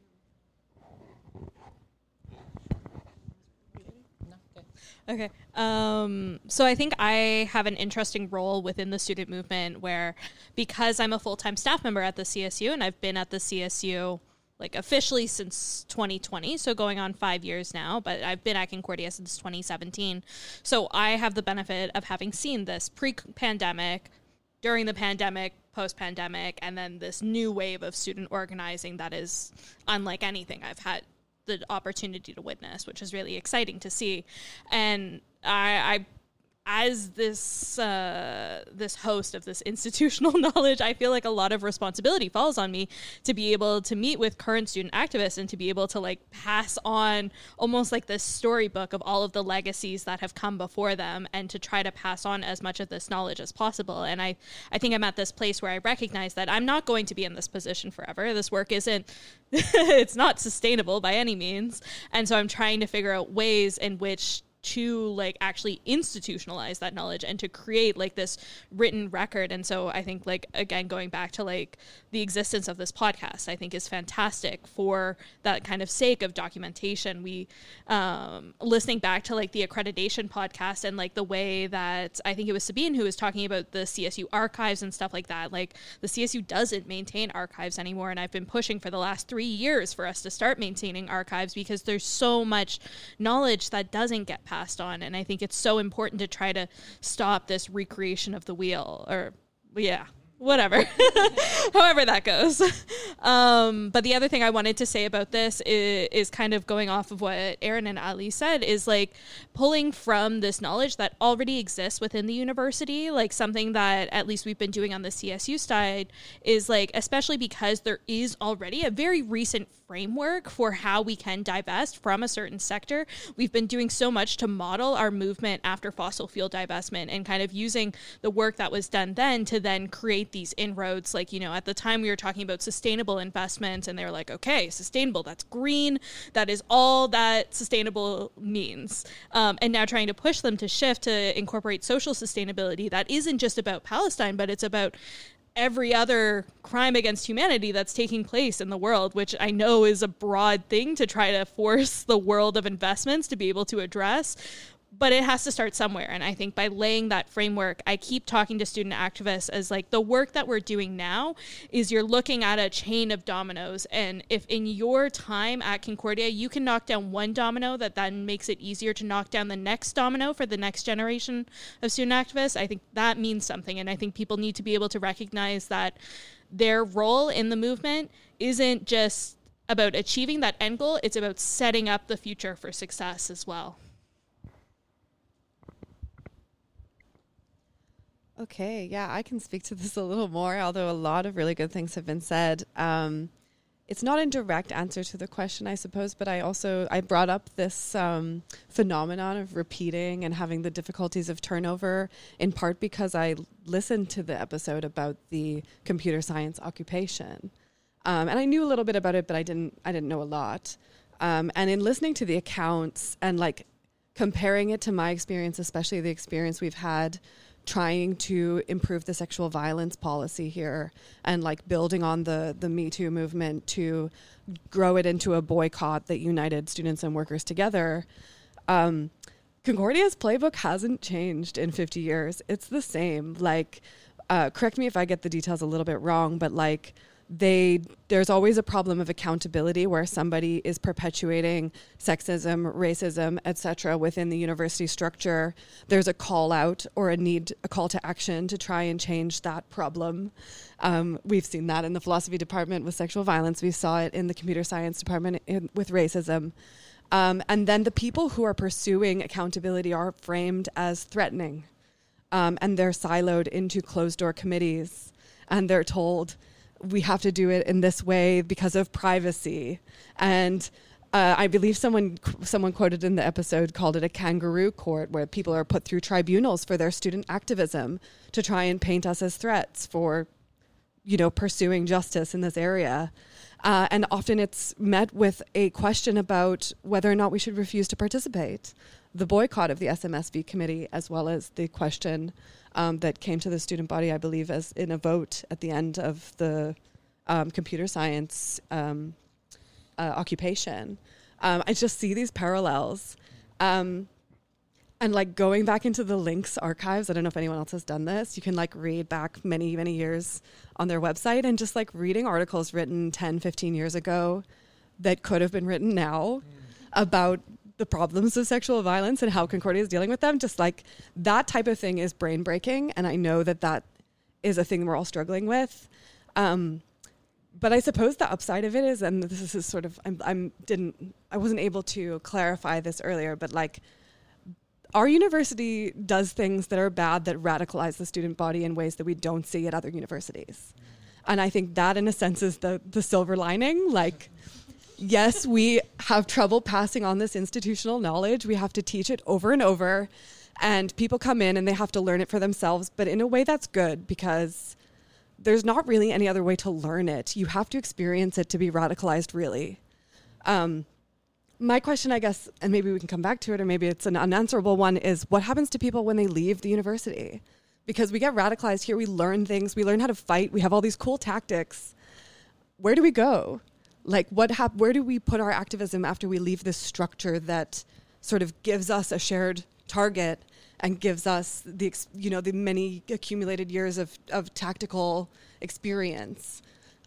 Speaker 7: Okay. So I think I have an interesting role within the student movement where, because I'm a full-time staff member at the CSU, and I've been at the CSU like officially since 2020, so going on 5 years now, but I've been at Concordia since 2017. So I have the benefit of having seen this pre-pandemic, during the pandemic, post-pandemic, and then this new wave of student organizing that is unlike anything I've had the opportunity to witness, which is really exciting to see. And I as this host of this institutional knowledge, I feel like a lot of responsibility falls on me to be able to meet with current student activists and to be able to like pass on almost like this storybook of all of the legacies that have come before them, and to try to pass on as much of this knowledge as possible. And I think I'm at this place where I recognize that I'm not going to be in this position forever. This work isn't, it's not sustainable by any means. And so I'm trying to figure out ways in which to like actually institutionalize that knowledge and to create like this written record. And so I think, like, again, going back to like the existence of this podcast, I think is fantastic for that kind of sake of documentation. We listening back to like the accreditation podcast and like the way that I think it was Sabine who was talking about the CSU archives and stuff like that. Like the CSU doesn't maintain archives anymore, and I've been pushing for the last 3 years for us to start maintaining archives because there's so much knowledge that doesn't get passed on, and I think it's so important to try to stop this recreation of the wheel, or whatever, however that goes. But the other thing I wanted to say about this is kind of going off of what Aaron and Ali said, is like pulling from this knowledge that already exists within the university, like something that at least we've been doing on the CSU side is like, especially because there is already a very recent framework for how we can divest from a certain sector. We've been doing so much to model our movement after fossil fuel divestment and kind of using the work that was done then to then create these inroads. Like, you know, at the time we were talking about sustainable investments, and they were like, okay, sustainable, that's green, that is all that sustainable means. And now trying to push them to shift to incorporate social sustainability that isn't just about Palestine, but it's about every other crime against humanity that's taking place in the world, which I know is a broad thing to try to force the world of investments to be able to address. But it has to start somewhere. And I think by laying that framework, I keep talking to student activists as like the work that we're doing now is you're looking at a chain of dominoes. And if in your time at Concordia, you can knock down one domino that then makes it easier to knock down the next domino for the next generation of student activists, I think that means something. And I think people need to be able to recognize that their role in the movement isn't just about achieving that end goal. It's about setting up the future for success as well.
Speaker 4: Okay, yeah, I can speak to this a little more, although a lot of really good things have been said. It's not a direct answer to the question, I suppose, but I brought up this phenomenon of repeating and having the difficulties of turnover, in part because I listened to the episode about the computer science occupation. And I knew a little bit about it, but I didn't know a lot. And in listening to the accounts and like comparing it to my experience, especially the experience we've had trying to improve the sexual violence policy here and like building on the Me Too movement to grow it into a boycott that united students and workers together. Concordia's playbook hasn't changed in 50 years. It's the same. Like, correct me if I get the details a little bit wrong, but like there's always a problem of accountability where somebody is perpetuating sexism, racism, etc. within the university structure. There's a call out or a call to action to try and change that problem. We've seen that in the philosophy department with sexual violence. We saw it in the computer science department with racism. And then the people who are pursuing accountability are framed as threatening. And they're siloed into closed door committees. And they're told, we have to do it in this way because of privacy. And I believe someone quoted in the episode called it a kangaroo court, where people are put through tribunals for their student activism to try and paint us as threats for, pursuing justice in this area. And often it's met with a question about whether or not we should refuse to participate. The boycott of the SMSV committee, as well as the question that came to the student body, I believe, as in a vote at the end of the computer science occupation. I just see these parallels. And like going back into the Links archives, I don't know if anyone else has done this. You can like read back many, many years on their website and just like reading articles written 10, 15 years ago that could have been written now about the problems of sexual violence and how Concordia is dealing with them. Just like that type of thing is brain breaking. And I know that is a thing we're all struggling with. But I suppose the upside of it is, and this is sort of, I wasn't able to clarify this earlier, but like our university does things that are bad that radicalize the student body in ways that we don't see at other universities. And I think that in a sense is the silver lining. Like, yes, we have trouble passing on this institutional knowledge. We have to teach it over and over, and people come in and they have to learn it for themselves, but in a way that's good because there's not really any other way to learn it. You have to experience it to be radicalized, really. My question, I guess, and maybe we can come back to it, or maybe it's an unanswerable one, is what happens to people when they leave the university? Because we get radicalized here, we learn things, we learn how to fight, we have all these cool tactics. Where do we go? Like, where do we put our activism after we leave this structure that sort of gives us a shared target and gives us the many accumulated years of tactical experience?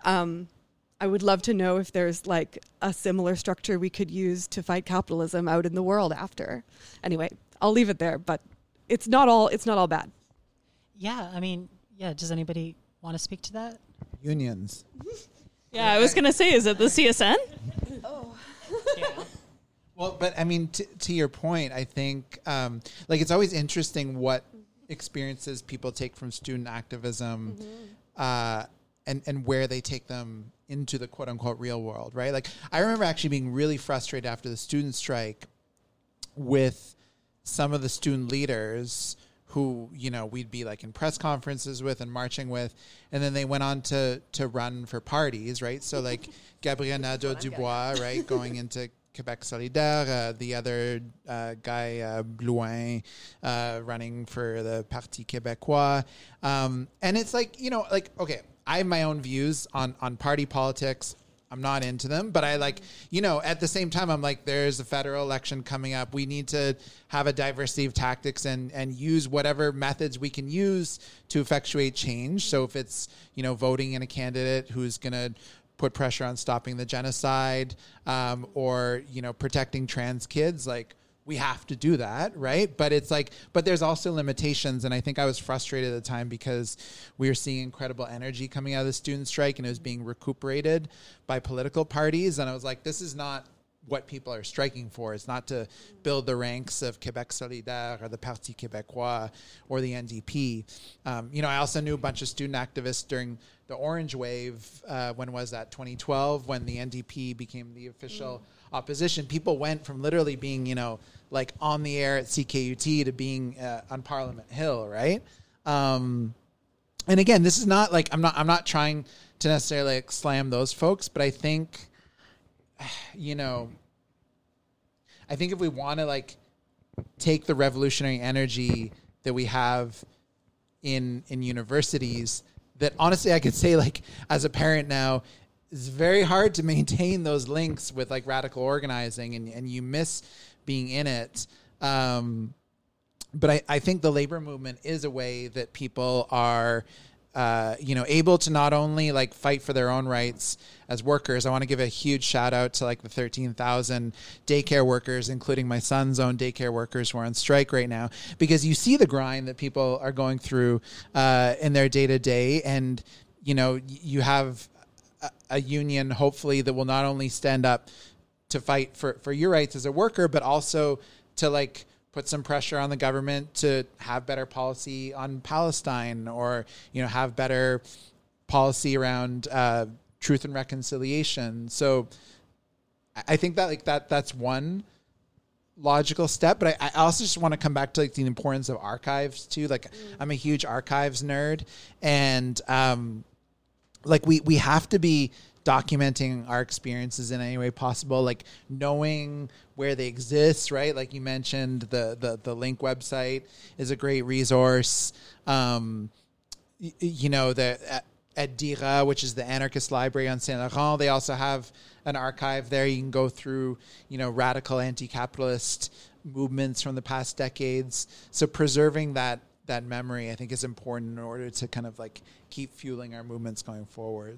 Speaker 4: I would love to know if there's like a similar structure we could use to fight capitalism out in the world after. Anyway, I'll leave it there, but it's not all bad.
Speaker 2: Yeah, I mean, does anybody want to speak to that?
Speaker 5: Unions.
Speaker 7: Yeah, I was going to say, is it the CSN?
Speaker 6: Oh.
Speaker 2: Yeah.
Speaker 5: Well, but I mean, to your point, I think like it's always interesting what experiences people take from student activism and where they take them into the quote unquote real world, right? Like I remember actually being really frustrated after the student strike with some of the student leaders who, we'd be like in press conferences with and marching with, and then they went on to run for parties, right? So like Gabriel Nadeau-Dubois, right, going into Québec Solidaire, the other guy, Blouin, running for the Parti Québécois. And it's like, okay, I have my own views on party politics. I'm not into them, but I at the same time, I'm like, there's a federal election coming up. We need to have a diversity of tactics and use whatever methods we can use to effectuate change. So if it's, voting in a candidate who's going to put pressure on stopping the genocide, or, protecting trans kids, like we have to do that. Right. But it's like, but there's also limitations. And I think I was frustrated at the time because we were seeing incredible energy coming out of the student strike and it was being recuperated by political parties. And I was like, this is not what people are striking for. It's not to build the ranks of Québec Solidaire or the Parti Québécois or the NDP. I also knew a bunch of student activists during the Orange Wave. When was that? 2012, when the NDP became the official opposition. People went from literally being, like on the air at CKUT to being on Parliament Hill, right? And again, this is not like I'm not trying to necessarily like slam those folks, but I think, I think if we want to like take the revolutionary energy that we have in universities, that honestly I could say like as a parent now, it's very hard to maintain those links with like radical organizing and you miss being in it. But I think the labor movement is a way that people are, able to not only like fight for their own rights as workers. I want to give a huge shout out to like the 13,000 daycare workers, including my son's own daycare workers who are on strike right now, because you see the grind that people are going through in their day to day. And, you have a union, hopefully, that will not only stand up to fight for your rights as a worker, but also to like put some pressure on the government to have better policy on Palestine or, have better policy around truth and reconciliation. So I think that like that's one logical step, but I also just want to come back to like the importance of archives too. Like I'm a huge archives nerd, and like we have to be documenting our experiences in any way possible, like knowing where they exist, right? Like you mentioned, the Link website is a great resource. At DIRA, which is the Anarchist Library on Saint Laurent, they also have an archive there. You can go through, radical anti-capitalist movements from the past decades. So preserving that memory, I think, is important in order to kind of like keep fueling our movements going forward.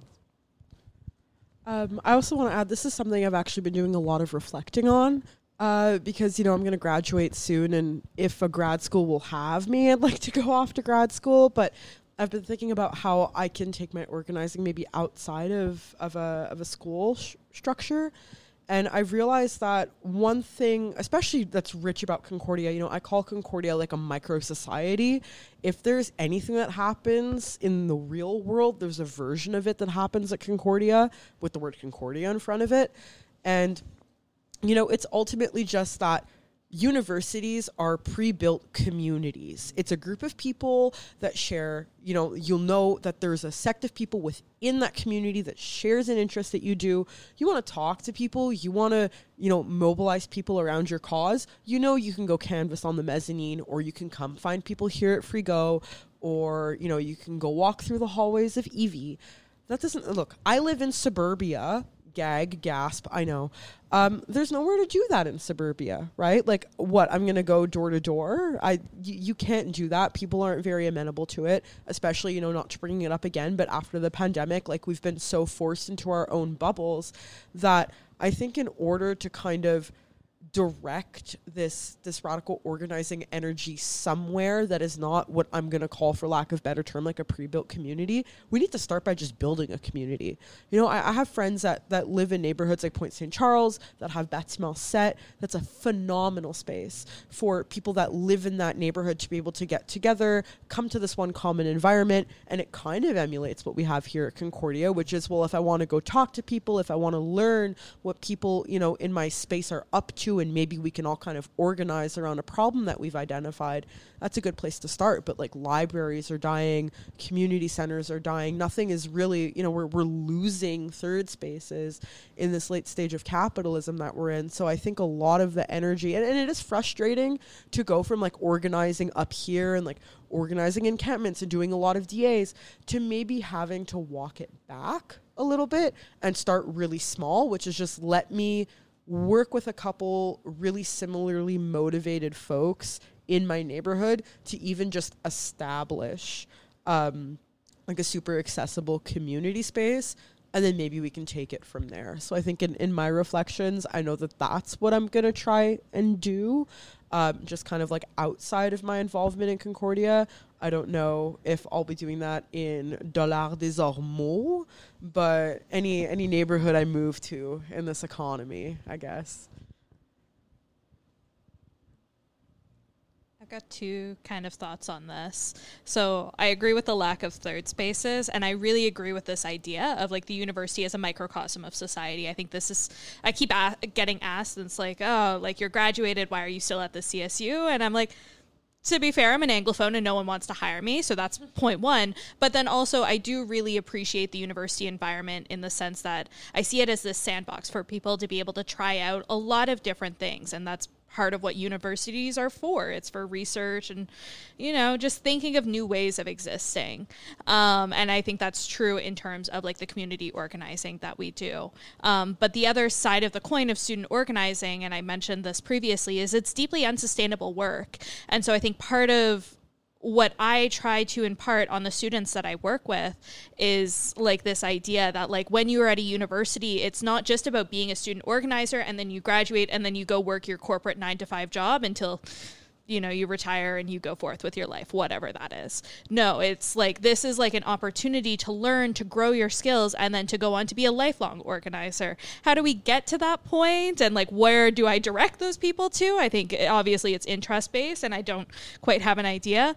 Speaker 6: I also want to add, this is something I've actually been doing a lot of reflecting on because, I'm going to graduate soon, and if a grad school will have me, I'd like to go off to grad school, but I've been thinking about how I can take my organizing maybe outside of a school structure. And I've realized that one thing, especially that's rich about Concordia, I call Concordia like a micro society. If there's anything that happens in the real world, there's a version of it that happens at Concordia with the word Concordia in front of it. And, it's ultimately just that universities are pre-built communities. It's a group of people that share, you'll know that there's a sect of people within that community that shares an interest that you do. You want to talk to people, you want to, mobilize people around your cause. You can go canvas on the mezzanine, or you can come find people here at Frigo, or, you can go walk through the hallways of Evie. That doesn't, look, I live in suburbia. Gag, gasp, I know. There's nowhere to do that in suburbia, right? Like, what, I'm going to go door to door? You can't do that. People aren't very amenable to it, especially, not to bringing it up again, but after the pandemic, like, we've been so forced into our own bubbles that I think in order to kind of direct this radical organizing energy somewhere that is not what I'm going to call, for lack of better term, like a pre-built community, we need to start by just building a community. I have friends that live in neighborhoods like Point St. Charles that have Bâtiment Sept. That's a phenomenal space for people that live in that neighborhood to be able to get together, come to this one common environment, and it kind of emulates what we have here at Concordia, which is, well, if I want to go talk to people, if I want to learn what people, in my space are up to, and maybe we can all kind of organize around a problem that we've identified, that's a good place to start. But like, libraries are dying, community centers are dying. Nothing is really, we're losing third spaces in this late stage of capitalism that we're in. So I think a lot of the energy, and it is frustrating to go from like organizing up here and like organizing encampments and doing a lot of DAs to maybe having to walk it back a little bit and start really small, which is just let me work with a couple really similarly motivated folks in my neighborhood to even just establish like a super accessible community space, and then maybe we can take it from there. So I think in my reflections, I know that that's what I'm going to try and do, just kind of like outside of my involvement in Concordia. I don't know if I'll be doing that in Dollars des Ormeaux, but any neighborhood I move to in this economy, I guess.
Speaker 7: I've got two kind of thoughts on this. So I agree with the lack of third spaces, and I really agree with this idea of like the university as a microcosm of society. I think this is, I keep getting asked, and it's like, oh, like, you're graduated, why are you still at the CSU? And I'm like, to be fair, I'm an Anglophone and no one wants to hire me, so that's point one. But then also, I do really appreciate the university environment in the sense that I see it as this sandbox for people to be able to try out a lot of different things, and that's part of what universities are for. It's for research and, just thinking of new ways of existing. And I think that's true in terms of like the community organizing that we do. But the other side of the coin of student organizing, and I mentioned this previously, is it's deeply unsustainable work. And so I think part of what I try to impart on the students that I work with is like this idea that like when you're at a university, it's not just about being a student organizer and then you graduate and then you go work your corporate 9-to-5 job until you retire and you go forth with your life, whatever that is. No, it's like, this is like an opportunity to learn, to grow your skills, and then to go on to be a lifelong organizer. How do we get to that point? And like, where do I direct those people to? I think obviously it's interest-based and I don't quite have an idea.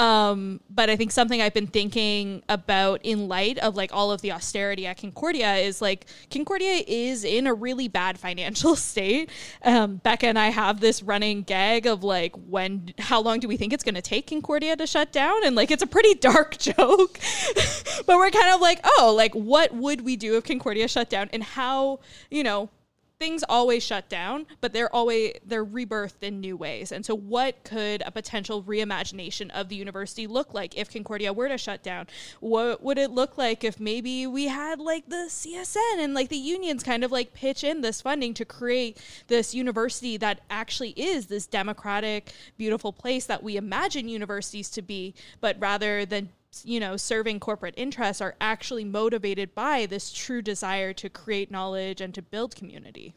Speaker 7: But I think something I've been thinking about in light of like all of the austerity at Concordia is like, Concordia is in a really bad financial state. Becca and I have this running gag of like, how long do we think it's going to take Concordia to shut down? And like, it's a pretty dark joke, but we're kind of like, oh, like, what would we do if Concordia shut down? And how, things always shut down, but they're rebirthed in new ways. And so what could a potential reimagination of the university look like if Concordia were to shut down? What would it look like if maybe we had like the CSN and like the unions kind of like pitch in this funding to create this university that actually is this democratic, beautiful place that we imagine universities to be, but rather than serving corporate interests, are actually motivated by this true desire to create knowledge and to build community.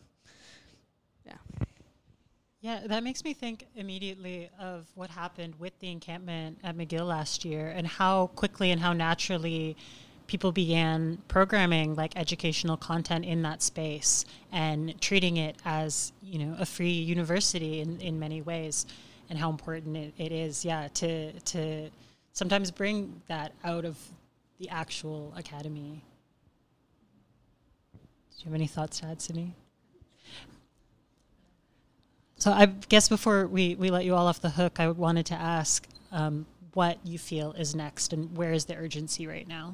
Speaker 2: Yeah, that makes me think immediately of what happened with the encampment at McGill last year and how quickly and how naturally people began programming like educational content in that space and treating it as, a free university in many ways, and how important it is, to sometimes bring that out of the actual academy. Do you have any thoughts to add, Sydney? So I guess before we let you all off the hook, I wanted to ask what you feel is next and where is the urgency right now?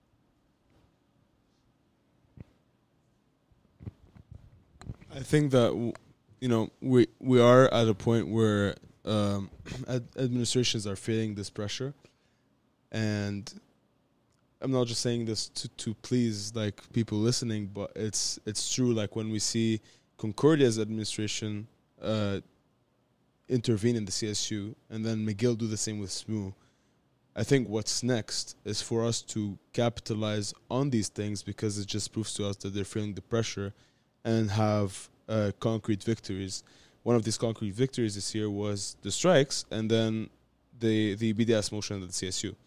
Speaker 8: I think that we are at a point where administrations are feeling this pressure, and I'm not just saying this to please like people listening, but it's true. Like when we see Concordia's administration intervene in the CSU, and then McGill do the same with SMU, I think what's next is for us to capitalize on these things, because it just proves to us that they're feeling the pressure and have concrete victories. One of these concrete victories this year was the strikes, and then the BDS motion at the CSU.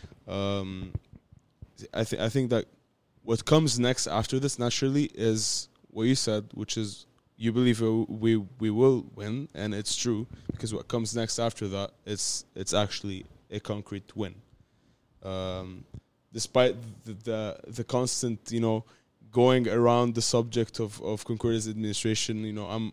Speaker 8: I think that what comes next after this naturally is what you said, which is you believe we will win, and it's true, because what comes next after that, it's actually a concrete win. Despite the constant, going around the subject of Concordia's administration,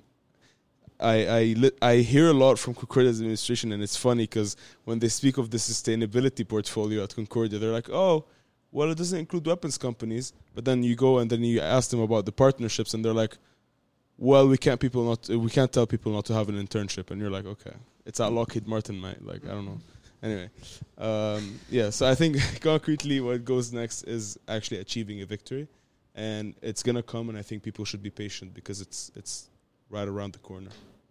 Speaker 8: I hear a lot from Concordia's administration, and it's funny because when they speak of the sustainability portfolio at Concordia, they're like, oh, well, it doesn't include weapons companies. But then you go and then you ask them about the partnerships, and they're like, well, we can't tell people not to have an internship. And you're like, okay, it's at Lockheed Martin, mate. Like, I don't know. Anyway, so I think concretely what goes next is actually achieving a victory, and it's gonna come, and I think people should be patient because it's right around the corner.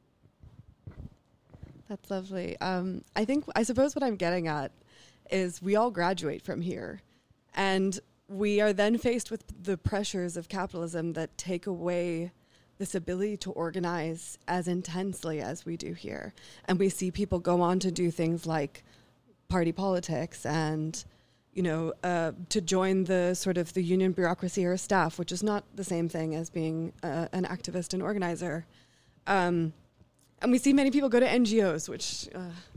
Speaker 4: That's lovely. I suppose what I'm getting at is we all graduate from here, and we are then faced with the pressures of capitalism that take away this ability to organize as intensely as we do here. And we see people go on to do things like party politics and, to join the sort of the union bureaucracy or staff, which is not the same thing as being an activist and organizer. And we see many people go to NGOs, which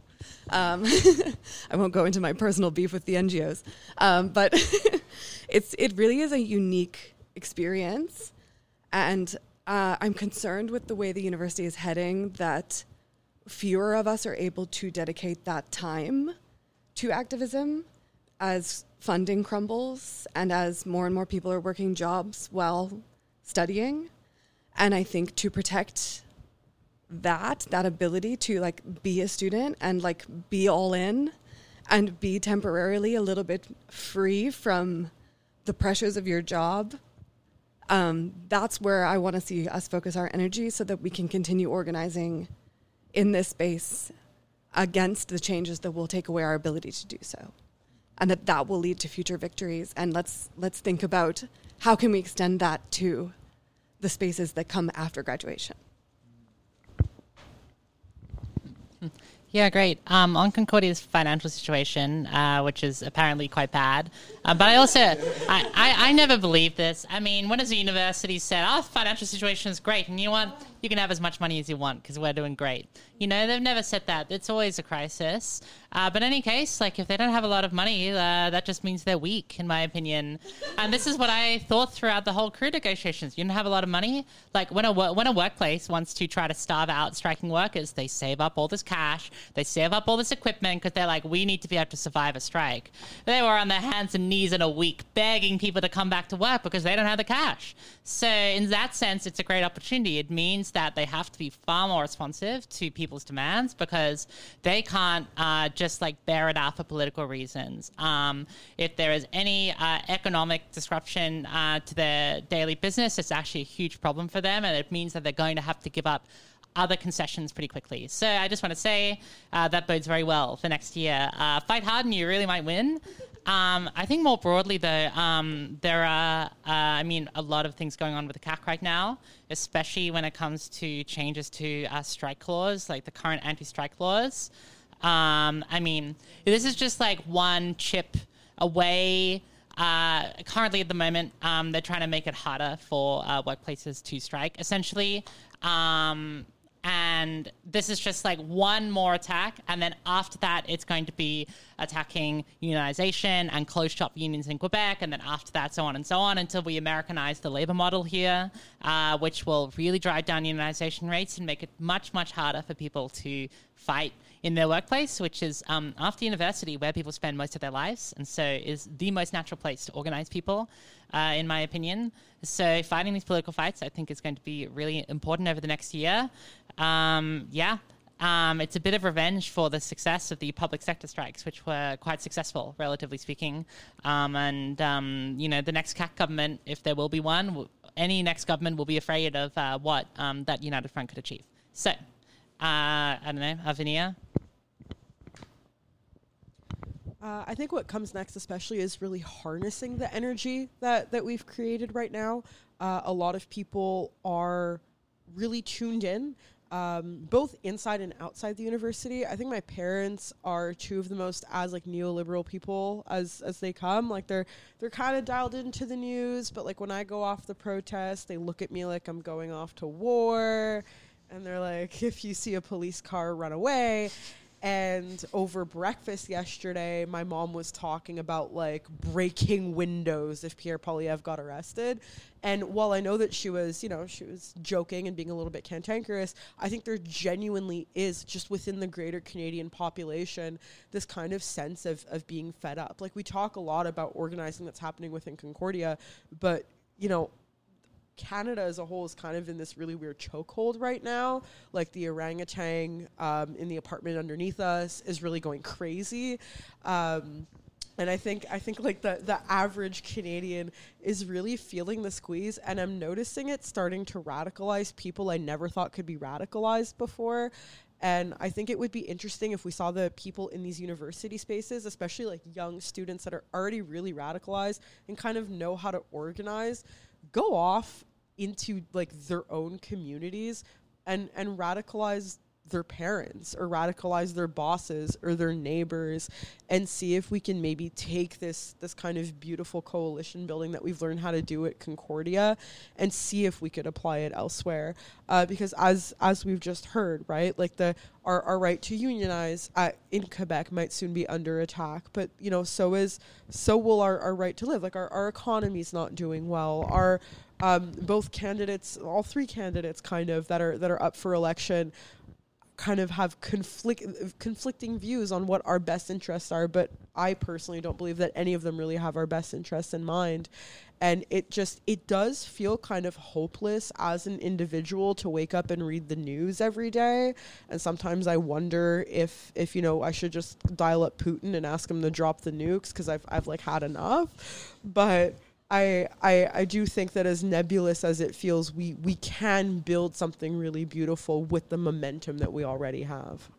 Speaker 4: I won't go into my personal beef with the NGOs, but it really is a unique experience. And I'm concerned with the way the university is heading, that fewer of us are able to dedicate that time to activism as funding crumbles and as more and more people are working jobs while studying. And I think to protect that ability to be a student and be all in and be temporarily a little bit free from the pressures of your job, that's where I want to see us focus our energy so that we can continue organizing in this space against the changes that will take away our ability to do so, and that will lead to future victories. And let's think about how can we extend that to the spaces that come after graduation.
Speaker 3: Yeah, great. On Concordia's financial situation, which is apparently quite bad, but I also, I never believed this. I mean, when has a university said, "Oh, financial situation is great, and you know what? You can have as much money as you want because we're doing great." They've never said that. It's always a crisis. But in any case, if they don't have a lot of money, that just means they're weak, in my opinion. And this is what I thought throughout the whole crew negotiations. You don't have a lot of money. When a workplace wants to try to starve out striking workers, they save up all this cash, they save up all this equipment because they're like, we need to be able to survive a strike. They were on their hands and knees in a week begging people to come back to work because they don't have the cash. So in that sense, it's a great opportunity. It means that they have to be far more responsive to people's demands because they can't just bear it out for political reasons. If there is any economic disruption to their daily business, it's actually a huge problem for them, and it means that they're going to have to give up other concessions pretty quickly. So I just want to say that bodes very well for next year. Fight hard and you really might win. I think more broadly, though, there are, a lot of things going on with the CAC right now, especially when it comes to changes to strike clause, like the current anti-strike laws. This is just one chip away. Currently, at the moment, they're trying to make it harder for workplaces to strike. Essentially, And this is just like one more attack. And then after that, it's going to be attacking unionization and closed shop unions in Quebec. And then after that, so on until we Americanize the labor model here, which will really drive down unionization rates and make it much, much harder for people to fight in their workplace, which is after university where people spend most of their lives. And so is the most natural place to organize people, in my opinion. So fighting these political fights, I think, is going to be really important over the next year. It's a bit of revenge for the success of the public sector strikes, which were quite successful, relatively speaking. The next CAC government, if there will be one, any next government will be afraid of what that United Front could achieve. So, I don't know, Avinia?
Speaker 6: I think what comes next especially is really harnessing the energy that we've created right now. A lot of people are really tuned in, both inside and outside the university. I think my parents are two of the most as like neoliberal people as they come. Like they're kind of dialed into the news, but like when I go off the protest, they look at me like I'm going off to war, and they're like, if you see a police car, run away. And over breakfast yesterday, my mom was talking about like breaking windows if Pierre Poilievre got arrested. And while I know that she was joking and being a little bit cantankerous, I think there genuinely is, just within the greater Canadian population, this kind of sense of being fed up. Like we talk a lot about organizing that's happening within Concordia, but Canada as a whole is kind of in this really weird chokehold right now. Like the orangutan in the apartment underneath us is really going crazy. And I think like the average Canadian is really feeling the squeeze, and I'm noticing it starting to radicalize people I never thought could be radicalized before. And I think it would be interesting if we saw the people in these university spaces, especially like young students that are already really radicalized and kind of know how to organize, go off into like their own communities and radicalize their parents or radicalize their bosses or their neighbors, and see if we can maybe take this kind of beautiful coalition building that we've learned how to do at Concordia and see if we could apply it elsewhere. Because as we've just heard, right, like our right to unionize in Quebec might soon be under attack, but so will our right to live. Like our economy's not doing well. Our both candidates, all three candidates kind of that are up for election, kind of have conflicting views on what our best interests are, but I personally don't believe that any of them really have our best interests in mind. And it does feel kind of hopeless as an individual to wake up and read the news every day. And sometimes I wonder if I should just dial up Putin and ask him to drop the nukes, because I've like had enough. But I do think that as nebulous as it feels, we can build something really beautiful with the momentum that we already have.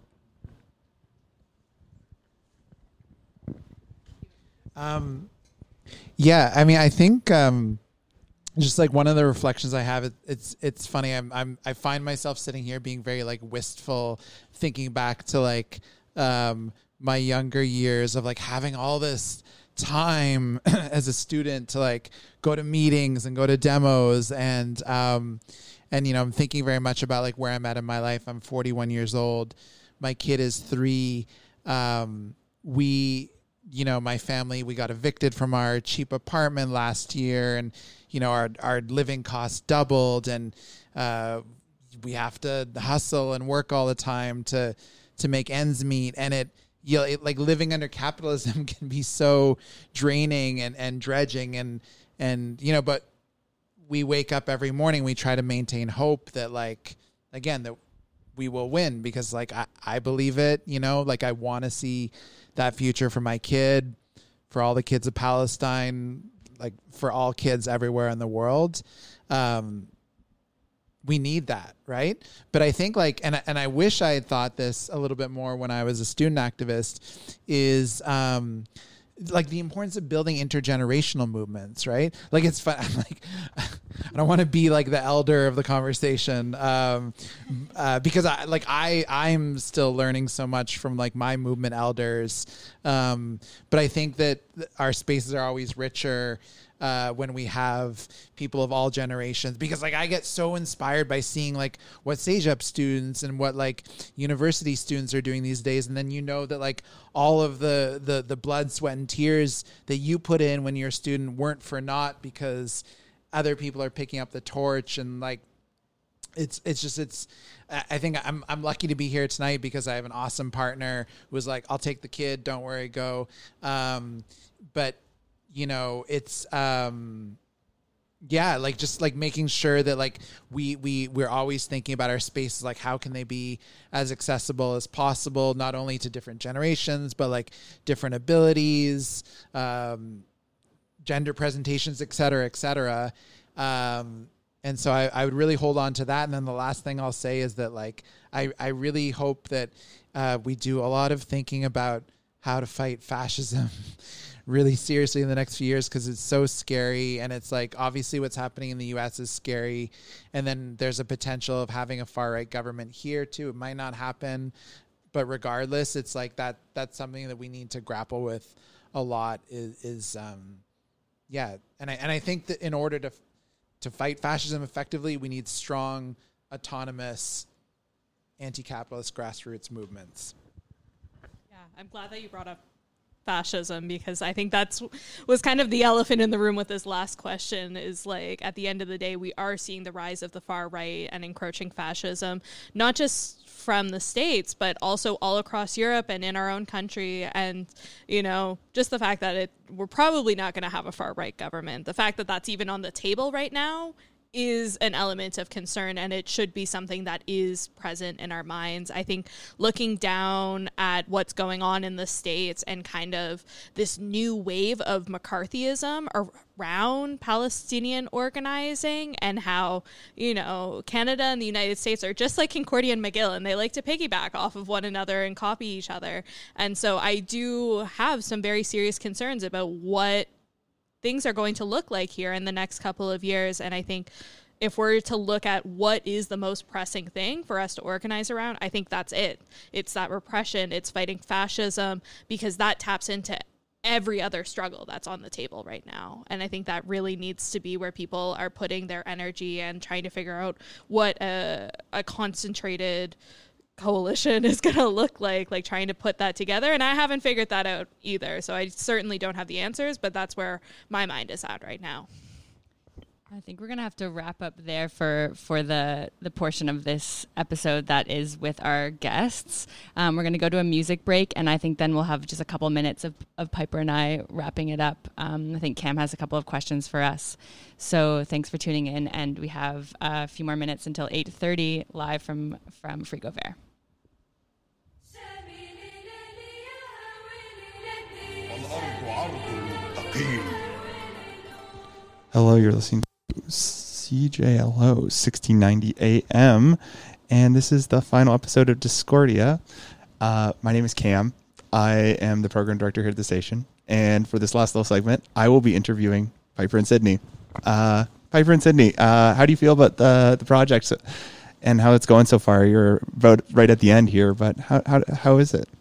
Speaker 5: I think just like one of the reflections I have, it's funny. I find myself sitting here being very like wistful, thinking back to like my younger years of like having all this time as a student to like go to meetings and go to demos, and I'm thinking very much about like where I'm at in my life. I'm 41 years old. My kid is 3. My family, we got evicted from our cheap apartment last year, and our living costs doubled, and we have to hustle and work all the time to make ends meet, and it like living under capitalism can be so draining and dredging, and but we wake up every morning, we try to maintain hope that like, again, that we will win, because like I believe it, like I want to see that future for my kid, for all the kids of Palestine, like for all kids everywhere in the world. We need that, right? But I think like, and I wish I had thought this a little bit more when I was a student activist, is like the importance of building intergenerational movements, right? Like it's fun. I'm like, don't want to be like the elder of the conversation, because I'm still learning so much from like my movement elders. But I think that our spaces are always richer when we have people of all generations, because like I get so inspired by seeing like what SAGEP students and what like university students are doing these days. And then that like all of the blood, sweat, and tears that you put in when you're a student weren't for naught, because other people are picking up the torch. And like I think I'm lucky to be here tonight because I have an awesome partner who was like, I'll take the kid, don't worry, go. But it's like just like making sure that like we're always thinking about our spaces, like how can they be as accessible as possible, not only to different generations, but like different abilities, gender presentations, et cetera, et cetera. And so I would really hold on to that. And then the last thing I'll say is that like I really hope that we do a lot of thinking about how to fight fascism really seriously in the next few years, because it's so scary. And it's like, obviously what's happening in the US is scary. And then there's a potential of having a far right government here too. It might not happen, but regardless, it's like that's something that we need to grapple with a lot is And I think that in order to fight fascism effectively, we need strong, autonomous, anti-capitalist grassroots movements.
Speaker 7: Yeah, I'm glad that you brought up fascism, because I think was kind of the elephant in the room with this last question, is like, at the end of the day, we are seeing the rise of the far right and encroaching fascism, not just from the States, but also all across Europe and in our own country. And, just the fact that we're probably not going to have a far right government, the fact that that's even on the table right now is an element of concern, and it should be something that is present in our minds. I think looking down at what's going on in the States and kind of this new wave of McCarthyism around Palestinian organizing, and how, Canada and the United States are just like Concordia and McGill, and they like to piggyback off of one another and copy each other. And so I do have some very serious concerns about what things are going to look like here in the next couple of years. And I think if we're to look at what is the most pressing thing for us to organize around, I think that's it. It's that repression, it's fighting fascism, because that taps into every other struggle that's on the table right now. And I think that really needs to be where people are putting their energy and trying to figure out what a concentrated coalition is going to look like trying to put that together. And I haven't figured that out either. So I certainly don't have the answers, but that's where my mind is at right now.
Speaker 1: I think we're going to have to wrap up there for the portion of this episode that is with our guests. We're going to go to a music break, and I think then we'll have just a couple minutes of Piper and I wrapping it up. I think Cam has a couple of questions for us. So thanks for tuning in, and we have a few more minutes until 8:30 live from Frigo Fair.
Speaker 10: Hello, you're listening to CJLO 1690 AM, and this is the final episode of Discordia. My name is Cam. I am the program director here at the station, and for this last little segment, I will be interviewing Piper and Sydney. Piper and Sydney, how do you feel about the project and how it's going so far? You're about right at the end here, but how is it?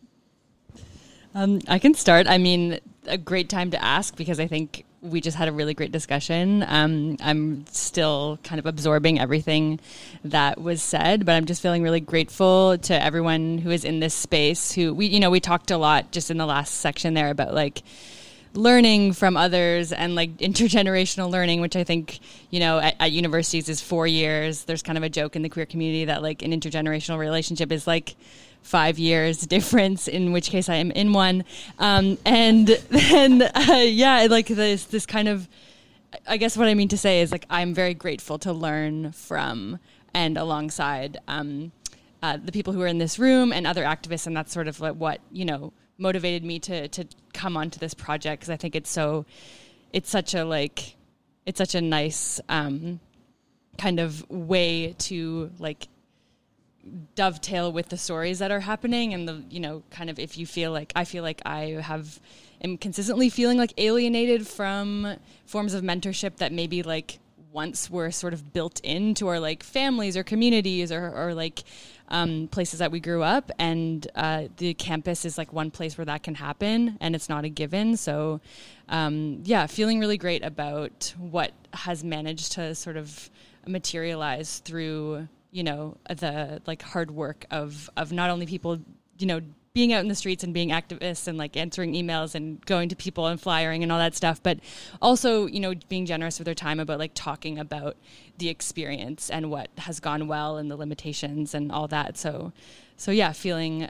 Speaker 1: I can start. I mean, a great time to ask, because I think we just had a really great discussion. I'm still kind of absorbing everything that was said, but I'm just feeling really grateful to everyone who is in this space. We talked a lot just in the last section there about like learning from others and like intergenerational learning, which I think, at universities is 4 years. There's kind of a joke in the queer community that like an intergenerational relationship is like 5 years difference, in which case I am in one. And then, like this kind of, I guess what I mean to say is like, I'm very grateful to learn from and alongside the people who are in this room and other activists. And that's sort of like what, motivated me to come onto this project. Cause I think it's such a nice kind of way to like dovetail with the stories that are happening, and the kind of, if you feel like I am consistently feeling like alienated from forms of mentorship that maybe like once were sort of built into our like families or communities or like places that we grew up, and the campus is like one place where that can happen, and it's not a given. So feeling really great about what has managed to sort of materialize through, you know, the like hard work of not only people, you know, being out in the streets and being activists and like answering emails and going to people and flyering and all that stuff, but also, you know, being generous with their time about like talking about the experience and what has gone well and the limitations and all that. So yeah, feeling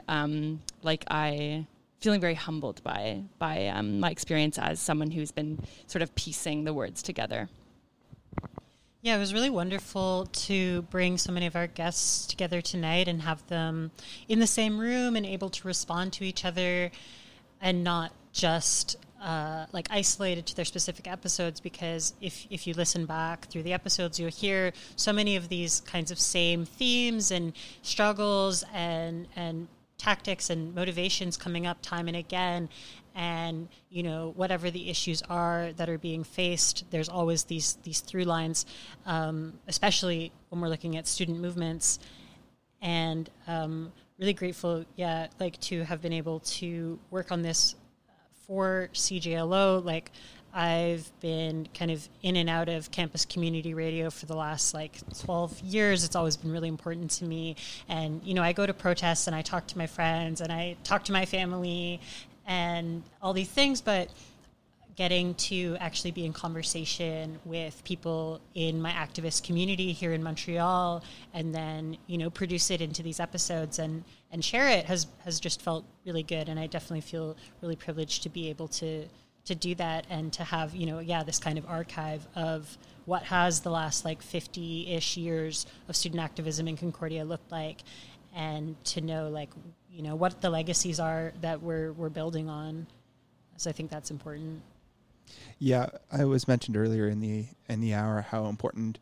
Speaker 1: feeling very humbled by my experience as someone who's been sort of piecing the words together.
Speaker 2: Yeah, it was really wonderful to bring so many of our guests together tonight and have them in the same room and able to respond to each other and not just like isolated to their specific episodes, because if you listen back through the episodes, you'll hear so many of these kinds of same themes and struggles and tactics and motivations coming up time and again. And, you know, whatever the issues are that are being faced, there's always these through lines, especially when we're looking at student movements. And really grateful, like to have been able to work on this for CJLO. Like, I've been kind of in and out of campus community radio for the last 12 years. It's always been really important to me. And, you know, I go to protests and I talk to my friends and I talk to my family and all these things, but getting to actually be in conversation with people in my activist community here in Montreal and then, you know, produce it into these episodes and share it has just felt really good. And I definitely feel really privileged to be able to do that and to have, you know, this kind of archive of what has the last 50-ish years of student activism in Concordia looked like, and to know you know, what the legacies are that we're building on. So I think that's important.
Speaker 10: Yeah, I was mentioned earlier in the hour how important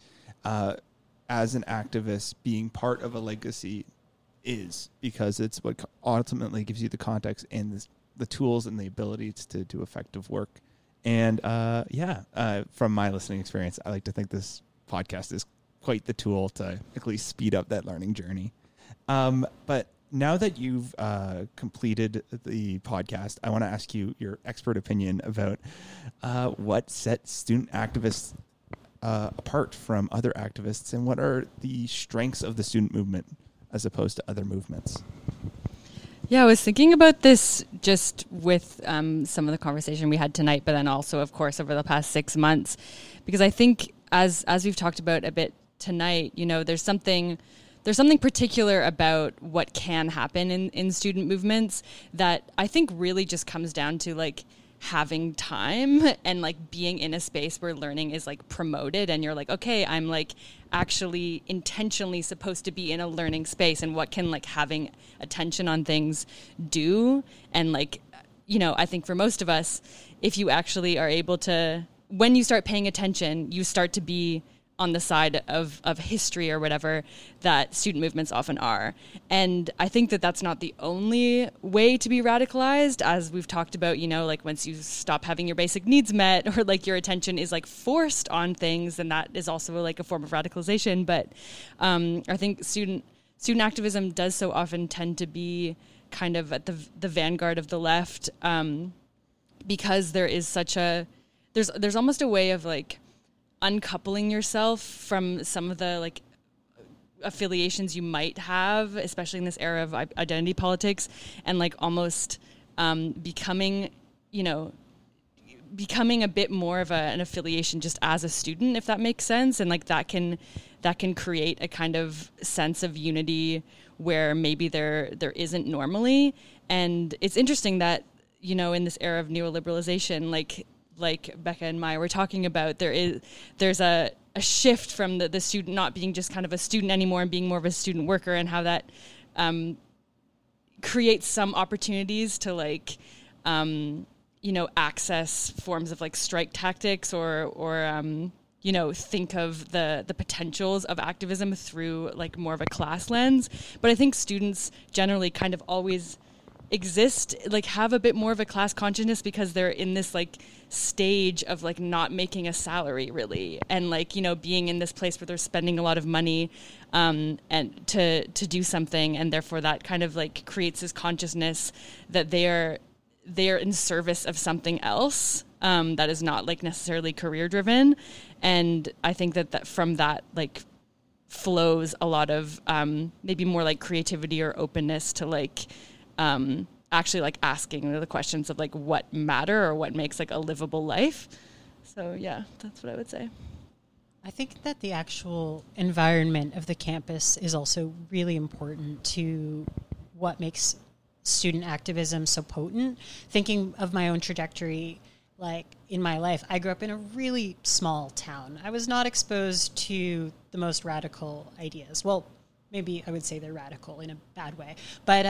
Speaker 10: as an activist being part of a legacy is, because it's what ultimately gives you the context and the tools and the abilities to do effective work. And from my listening experience, I like to think this podcast is quite the tool to at least speed up that learning journey. But now that you've completed the podcast, I want to ask you your expert opinion about what sets student activists apart from other activists, and what are the strengths of the student movement as opposed to other movements.
Speaker 1: Yeah, I was thinking about this just with some of the conversation we had tonight, but then also, of course, over the past 6 months, because I think as we've talked about a bit tonight, you know, there's something particular about what can happen in student movements that I think really just comes down to having time and being in a space where learning is promoted, and you're okay, I'm actually intentionally supposed to be in a learning space, and what can having attention on things do. And you know, I think for most of us, if you actually are able to, when you start paying attention, you start to be on the side of history or whatever that student movements often are. And I think that that's not the only way to be radicalized, as we've talked about, you know, once you stop having your basic needs met, or your attention is forced on things, then that is also a form of radicalization. But I think student activism does so often tend to be kind of at the vanguard of the left, because there is such a, there's almost a way of uncoupling yourself from some of the affiliations you might have, especially in this era of identity politics, and almost becoming a bit more of an affiliation just as a student, if that makes sense. And that can create a kind of sense of unity where maybe there isn't normally. And it's interesting that, you know, in this era of neoliberalization, like Becca and Maya were talking about, there's a shift from the student not being just kind of a student anymore and being more of a student worker, and how that creates some opportunities to you know, access forms of strike tactics or you know, think of the potentials of activism through more of a class lens. But I think students generally kind of always exist, like have a bit more of a class consciousness because they're in this like stage of like not making a salary really, and like, you know, being in this place where they're spending a lot of money and to do something, and therefore that kind of like creates this consciousness that they are in service of something else that is not like necessarily career driven. And I think that from that like flows a lot of maybe more like creativity or openness to like actually like asking the questions of like what matter or what makes like a livable life. So yeah, that's what I would say.
Speaker 2: I think that the actual environment of the campus is also really important to what makes student activism so potent. Thinking of my own trajectory, like in my life, I grew up in a really small town. I was not exposed to the most radical ideas. Well, maybe I would say they're radical in a bad way. But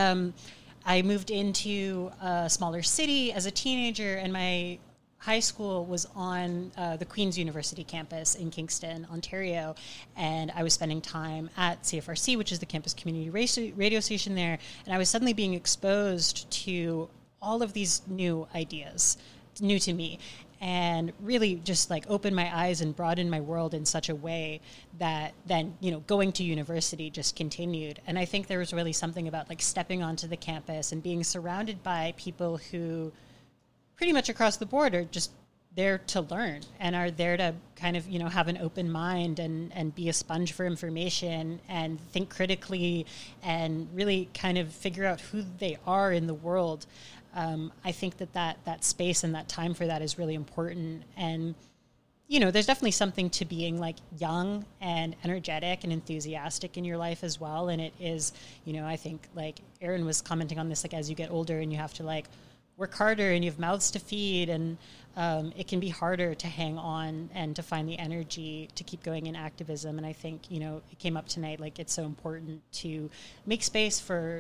Speaker 2: I moved into a smaller city as a teenager, and my high school was on the Queen's University campus in Kingston, Ontario, and I was spending time at CFRC, which is the campus community radio station there, and I was suddenly being exposed to all of these new ideas, new to me, and really just like opened my eyes and broadened my world in such a way that then, you know, going to university just continued. And I think there was really something about like stepping onto the campus and being surrounded by people who pretty much across the board are just there to learn and are there to kind of, you know, have an open mind and be a sponge for information and think critically and really kind of figure out who they are in the world. I think that space and that time for that is really important. And, you know, there's definitely something to being like young and energetic and enthusiastic in your life as well. And it is, you know, I think like Erin was commenting on this, like as you get older and you have to like work harder and you have mouths to feed, and it can be harder to hang on and to find the energy to keep going in activism. And I think, you know, it came up tonight, like it's so important to make space for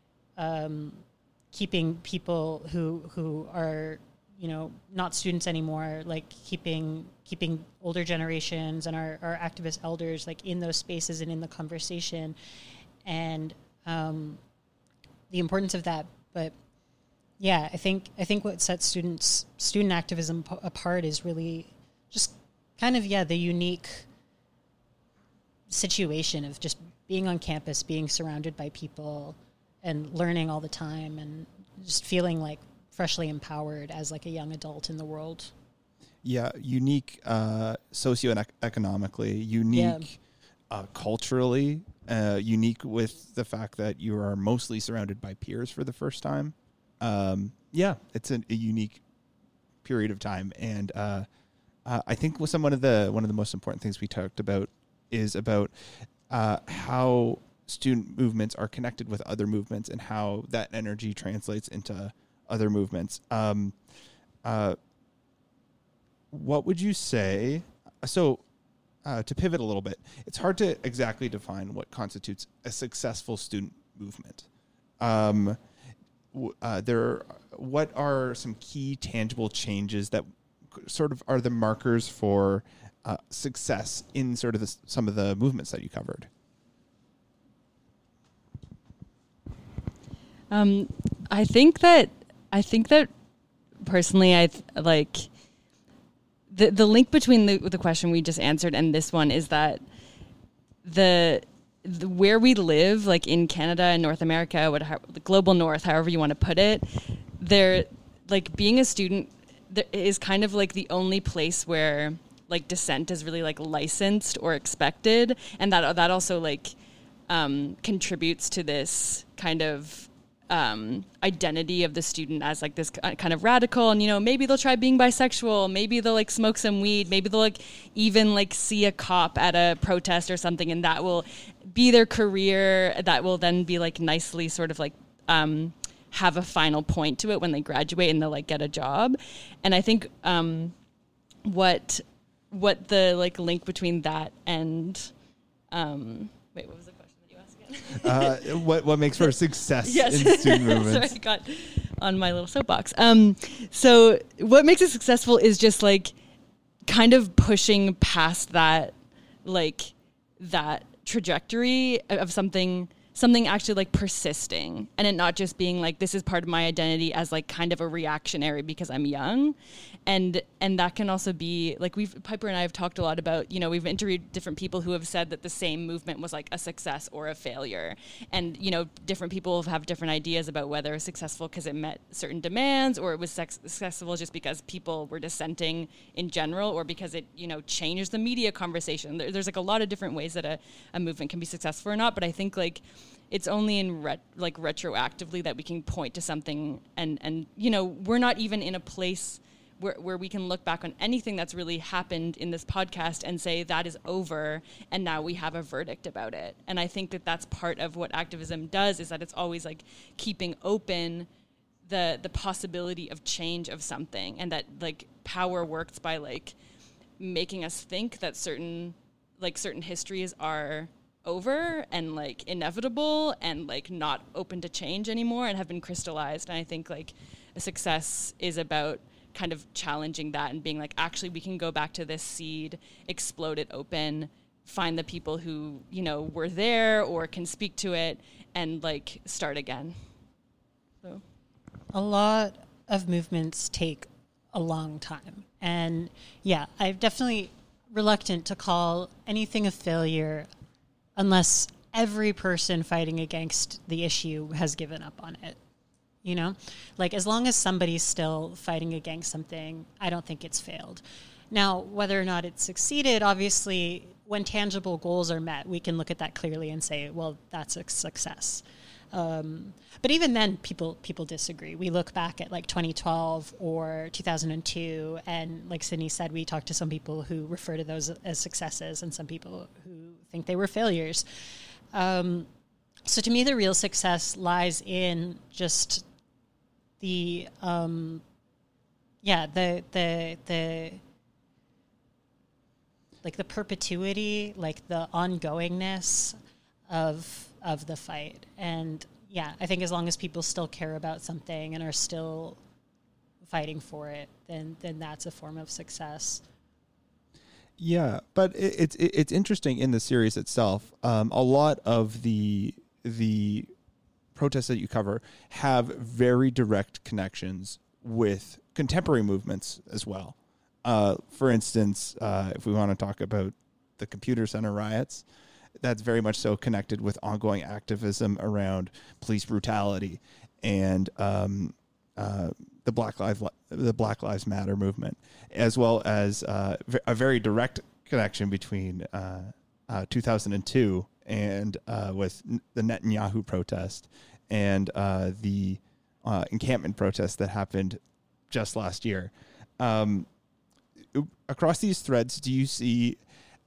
Speaker 2: keeping people who are, you know, not students anymore, like keeping older generations and our activist elders like in those spaces and in the conversation, and the importance of that. But yeah, I think what sets student activism apart is really just kind of the unique situation of just being on campus, being surrounded by people, and learning all the time, and just feeling like freshly empowered as like a young adult in the world.
Speaker 10: Yeah, unique socioeconomically, unique culturally, unique with the fact that you are mostly surrounded by peers for the first time. It's a unique period of time, and I think one of the most important things we talked about is about how student movements are connected with other movements and how that energy translates into other movements. What would you say? So, to pivot a little bit, it's hard to exactly define what constitutes a successful student movement. What are some key tangible changes that sort of are the markers for success in sort of some of the movements that you covered?
Speaker 1: I think that personally, I like the link between the question we just answered and this one is that the where we live, like in Canada and North America, the global North, however you want to put it, there, like being a student is kind of like the only place where like dissent is really like licensed or expected, and that also like contributes to this kind of identity of the student as like this kind of radical, and you know, maybe they'll try being bisexual, maybe they'll like smoke some weed, maybe they'll like even like see a cop at a protest or something, and that will be their career, that will then be like nicely sort of like have a final point to it when they graduate and they'll like get a job. And I think what the like link between that and wait, what was the
Speaker 10: what makes for success
Speaker 1: in
Speaker 10: student movements?
Speaker 1: Sorry, I got on my little soapbox. So what makes it successful is just like kind of pushing past that, like that trajectory of something something actually like persisting, and it not just being like, this is part of my identity as like kind of a reactionary because I'm young. And that can also be like, Piper and I have talked a lot about, you know, we've interviewed different people who have said that the same movement was like a success or a failure. And, you know, different people have different ideas about whether it was successful because it met certain demands, or it was successful just because people were dissenting in general, or because it, you know, changed the media conversation. There's like a lot of different ways that a movement can be successful or not. But I think like it's only in retroactively that we can point to something, and you know, we're not even in a place where we can look back on anything that's really happened in this podcast and say that is over, and now we have a verdict about it. And I think that that's part of what activism does, is that it's always like keeping open the possibility of change of something, and that like power works by like making us think that certain histories are over and like inevitable and like not open to change anymore and have been crystallized. And I think like a success is about kind of challenging that and being like, actually, we can go back to this seed, explode it open, find the people who, you know, were there or can speak to it, and like start again. So
Speaker 2: a lot of movements take a long time. And yeah, I'm definitely reluctant to call anything a failure unless every person fighting against the issue has given up on it. You know, like as long as somebody's still fighting against something, I don't think it's failed. Now, whether or not it's succeeded, obviously, when tangible goals are met, we can look at that clearly and say, well, that's a success. But even then, people disagree. We look back at like 2012 or 2002, and like Sydney said, we talked to some people who refer to those as successes and some people who think they were failures. So to me, the real success lies in just the perpetuity, like the ongoingness of the fight. And yeah, I think as long as people still care about something and are still fighting for it, then that's a form of success.
Speaker 10: Yeah, but it's interesting in the series itself. A lot of the protests that you cover have very direct connections with contemporary movements as well. For instance, if we want to talk about the Computer Center riots, that's very much so connected with ongoing activism around police brutality and the Black Lives Matter movement, as well as a very direct connection between 2002 and with the Netanyahu protest and the encampment protest that happened just last year. Across these threads, do you see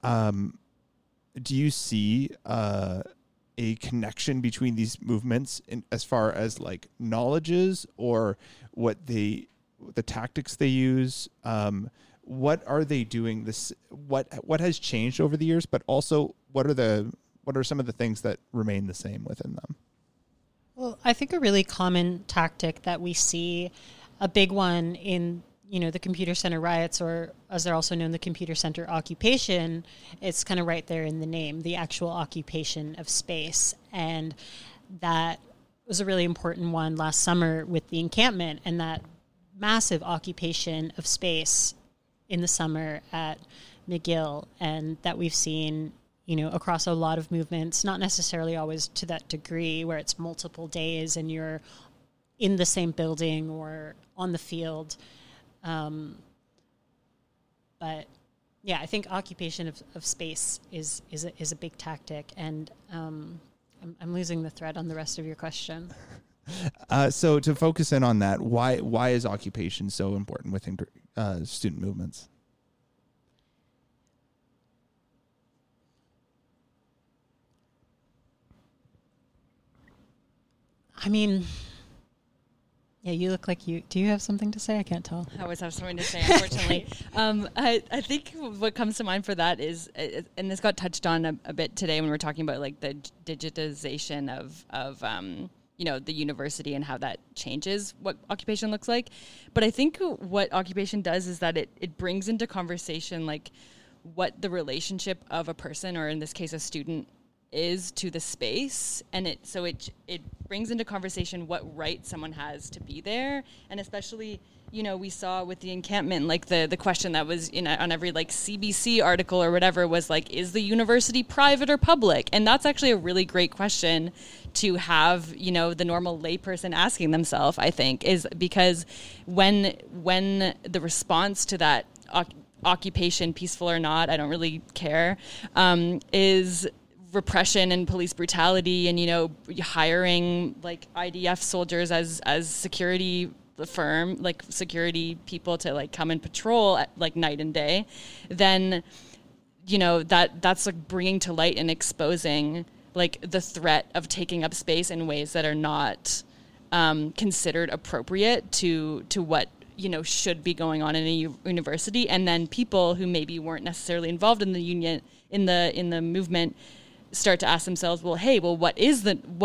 Speaker 10: a connection between these movements as far as like knowledges or the tactics they use? What are they doing? What has changed over the years? But also, what are some of the things that remain the same within them?
Speaker 2: Well, I think a really common tactic that we see, a big one in the Computer Center riots, or as they're also known, the Computer Center occupation, it's kind of right there in the name, the actual occupation of space. And that was a really important one last summer with the encampment and that massive occupation of space in the summer at McGill, and that we've seen, across a lot of movements, not necessarily always to that degree where it's multiple days and you're in the same building or on the field. But yeah, I think occupation of space is a big tactic, and I'm losing the thread on the rest of your question.
Speaker 10: So to focus in on that, why is occupation so important within student movements?
Speaker 2: I mean, yeah, you look like do you have something to say? I can't tell.
Speaker 1: I always have something to say, unfortunately. I think what comes to mind for that is, and this got touched on a bit today when we were talking about like the digitization of the university and how that changes what occupation looks like. But I think what occupation does is that it brings into conversation like what the relationship of a person, or in this case a student, is to the space, and it brings into conversation what right someone has to be there. And especially, we saw with the encampment, like the question that was on every like CBC article or whatever was like, is the university private or public? And that's actually a really great question to have, the normal layperson asking themselves, I think, is because when the response to that occupation, peaceful or not, I don't really care, is repression and police brutality and, hiring like IDF soldiers as security people to like come and patrol at like night and day, then, that's like bringing to light and exposing like the threat of taking up space in ways that are not considered appropriate to what should be going on in a university. And then people who maybe weren't necessarily involved in the union in the movement start to ask themselves, what is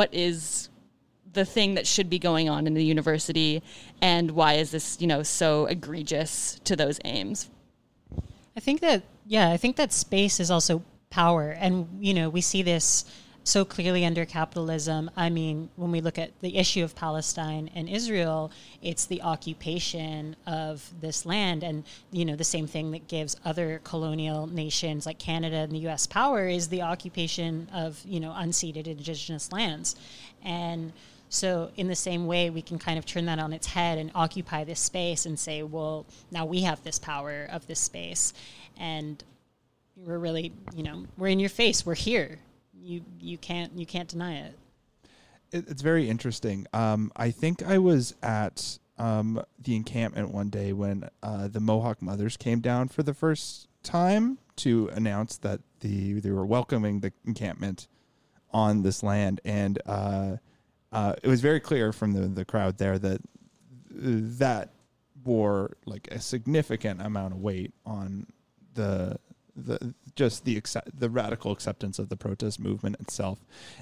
Speaker 1: the thing that should be going on in the university, and why is this so egregious to those aims?
Speaker 2: I think that space is also power, and we see this so clearly under capitalism. I mean, when we look at the issue of Palestine and Israel, it's the occupation of this land. And, the same thing that gives other colonial nations like Canada and the US power is the occupation of, unceded indigenous lands. And so in the same way, we can kind of turn that on its head and occupy this space and say, well, now we have this power of this space. And we're really, we're in your face. We're here. You can't deny it.
Speaker 10: It's very interesting. I think I was at the encampment one day when the Mohawk Mothers came down for the first time to announce that they were welcoming the encampment on this land, and it was very clear from the crowd there that bore like a significant amount of weight on the radical acceptance of the protest movement itself.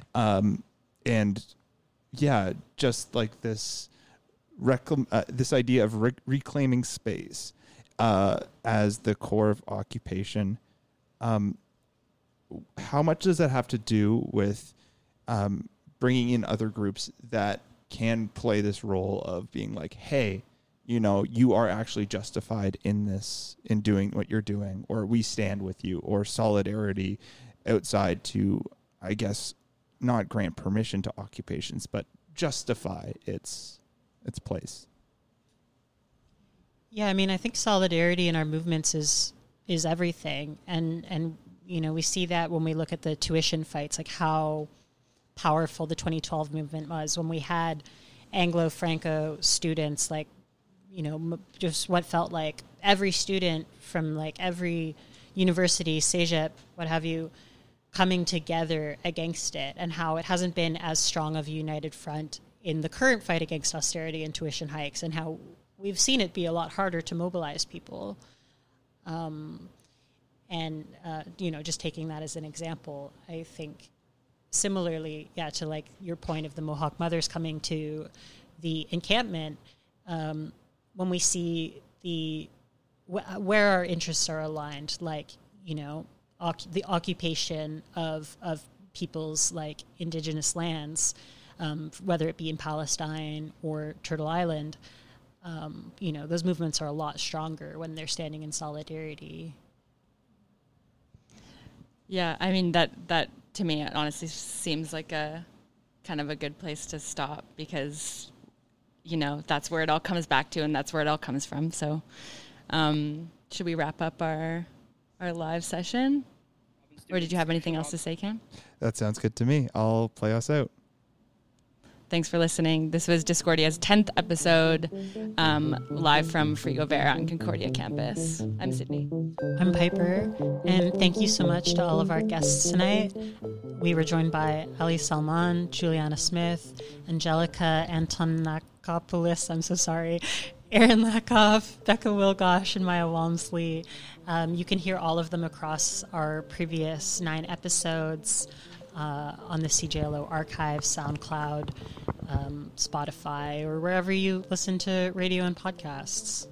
Speaker 10: And yeah, just like this idea of reclaiming space as the core of occupation. How much does that have to do with bringing in other groups that can play this role of being like, hey, you are actually justified in doing what you're doing, or we stand with you, or solidarity outside to, I guess, not grant permission to occupations, but justify its place.
Speaker 2: Yeah, I mean, I think solidarity in our movements is everything, and we see that when we look at the tuition fights, like how powerful the 2012 movement was when we had Anglo-Franco students, like, just what felt like every student from like every university, CEGEP, what have you, coming together against it, and how it hasn't been as strong of a united front in the current fight against austerity and tuition hikes, and how we've seen it be a lot harder to mobilize people. Just taking that as an example, I think similarly, to like your point of the Mohawk Mothers coming to the encampment, when we see where our interests are aligned, like, the occupation of people's like indigenous lands, whether it be in Palestine or Turtle Island, those movements are a lot stronger when they're standing in solidarity.
Speaker 1: Yeah, I mean, that to me, it honestly seems like a kind of a good place to stop, because that's where it all comes back to, and that's where it all comes from. So should we wrap up our live session? Or did you have anything else to say, Cam?
Speaker 10: That sounds good to me. I'll play us out.
Speaker 1: Thanks for listening. This was Discordia's 10th episode, live from Frigo Vera on Concordia campus. I'm Sydney.
Speaker 2: I'm Piper, and thank you so much to all of our guests tonight. We were joined by Ali Salman, Juliana Smith, Angelica Antonakopoulos, I'm so sorry, Aaron Lakoff, Becca Wilgosh, and Maya Walmsley. You can hear all of them across our previous 9 episodes on the CJLO archive, SoundCloud, Spotify, or wherever you listen to radio and podcasts.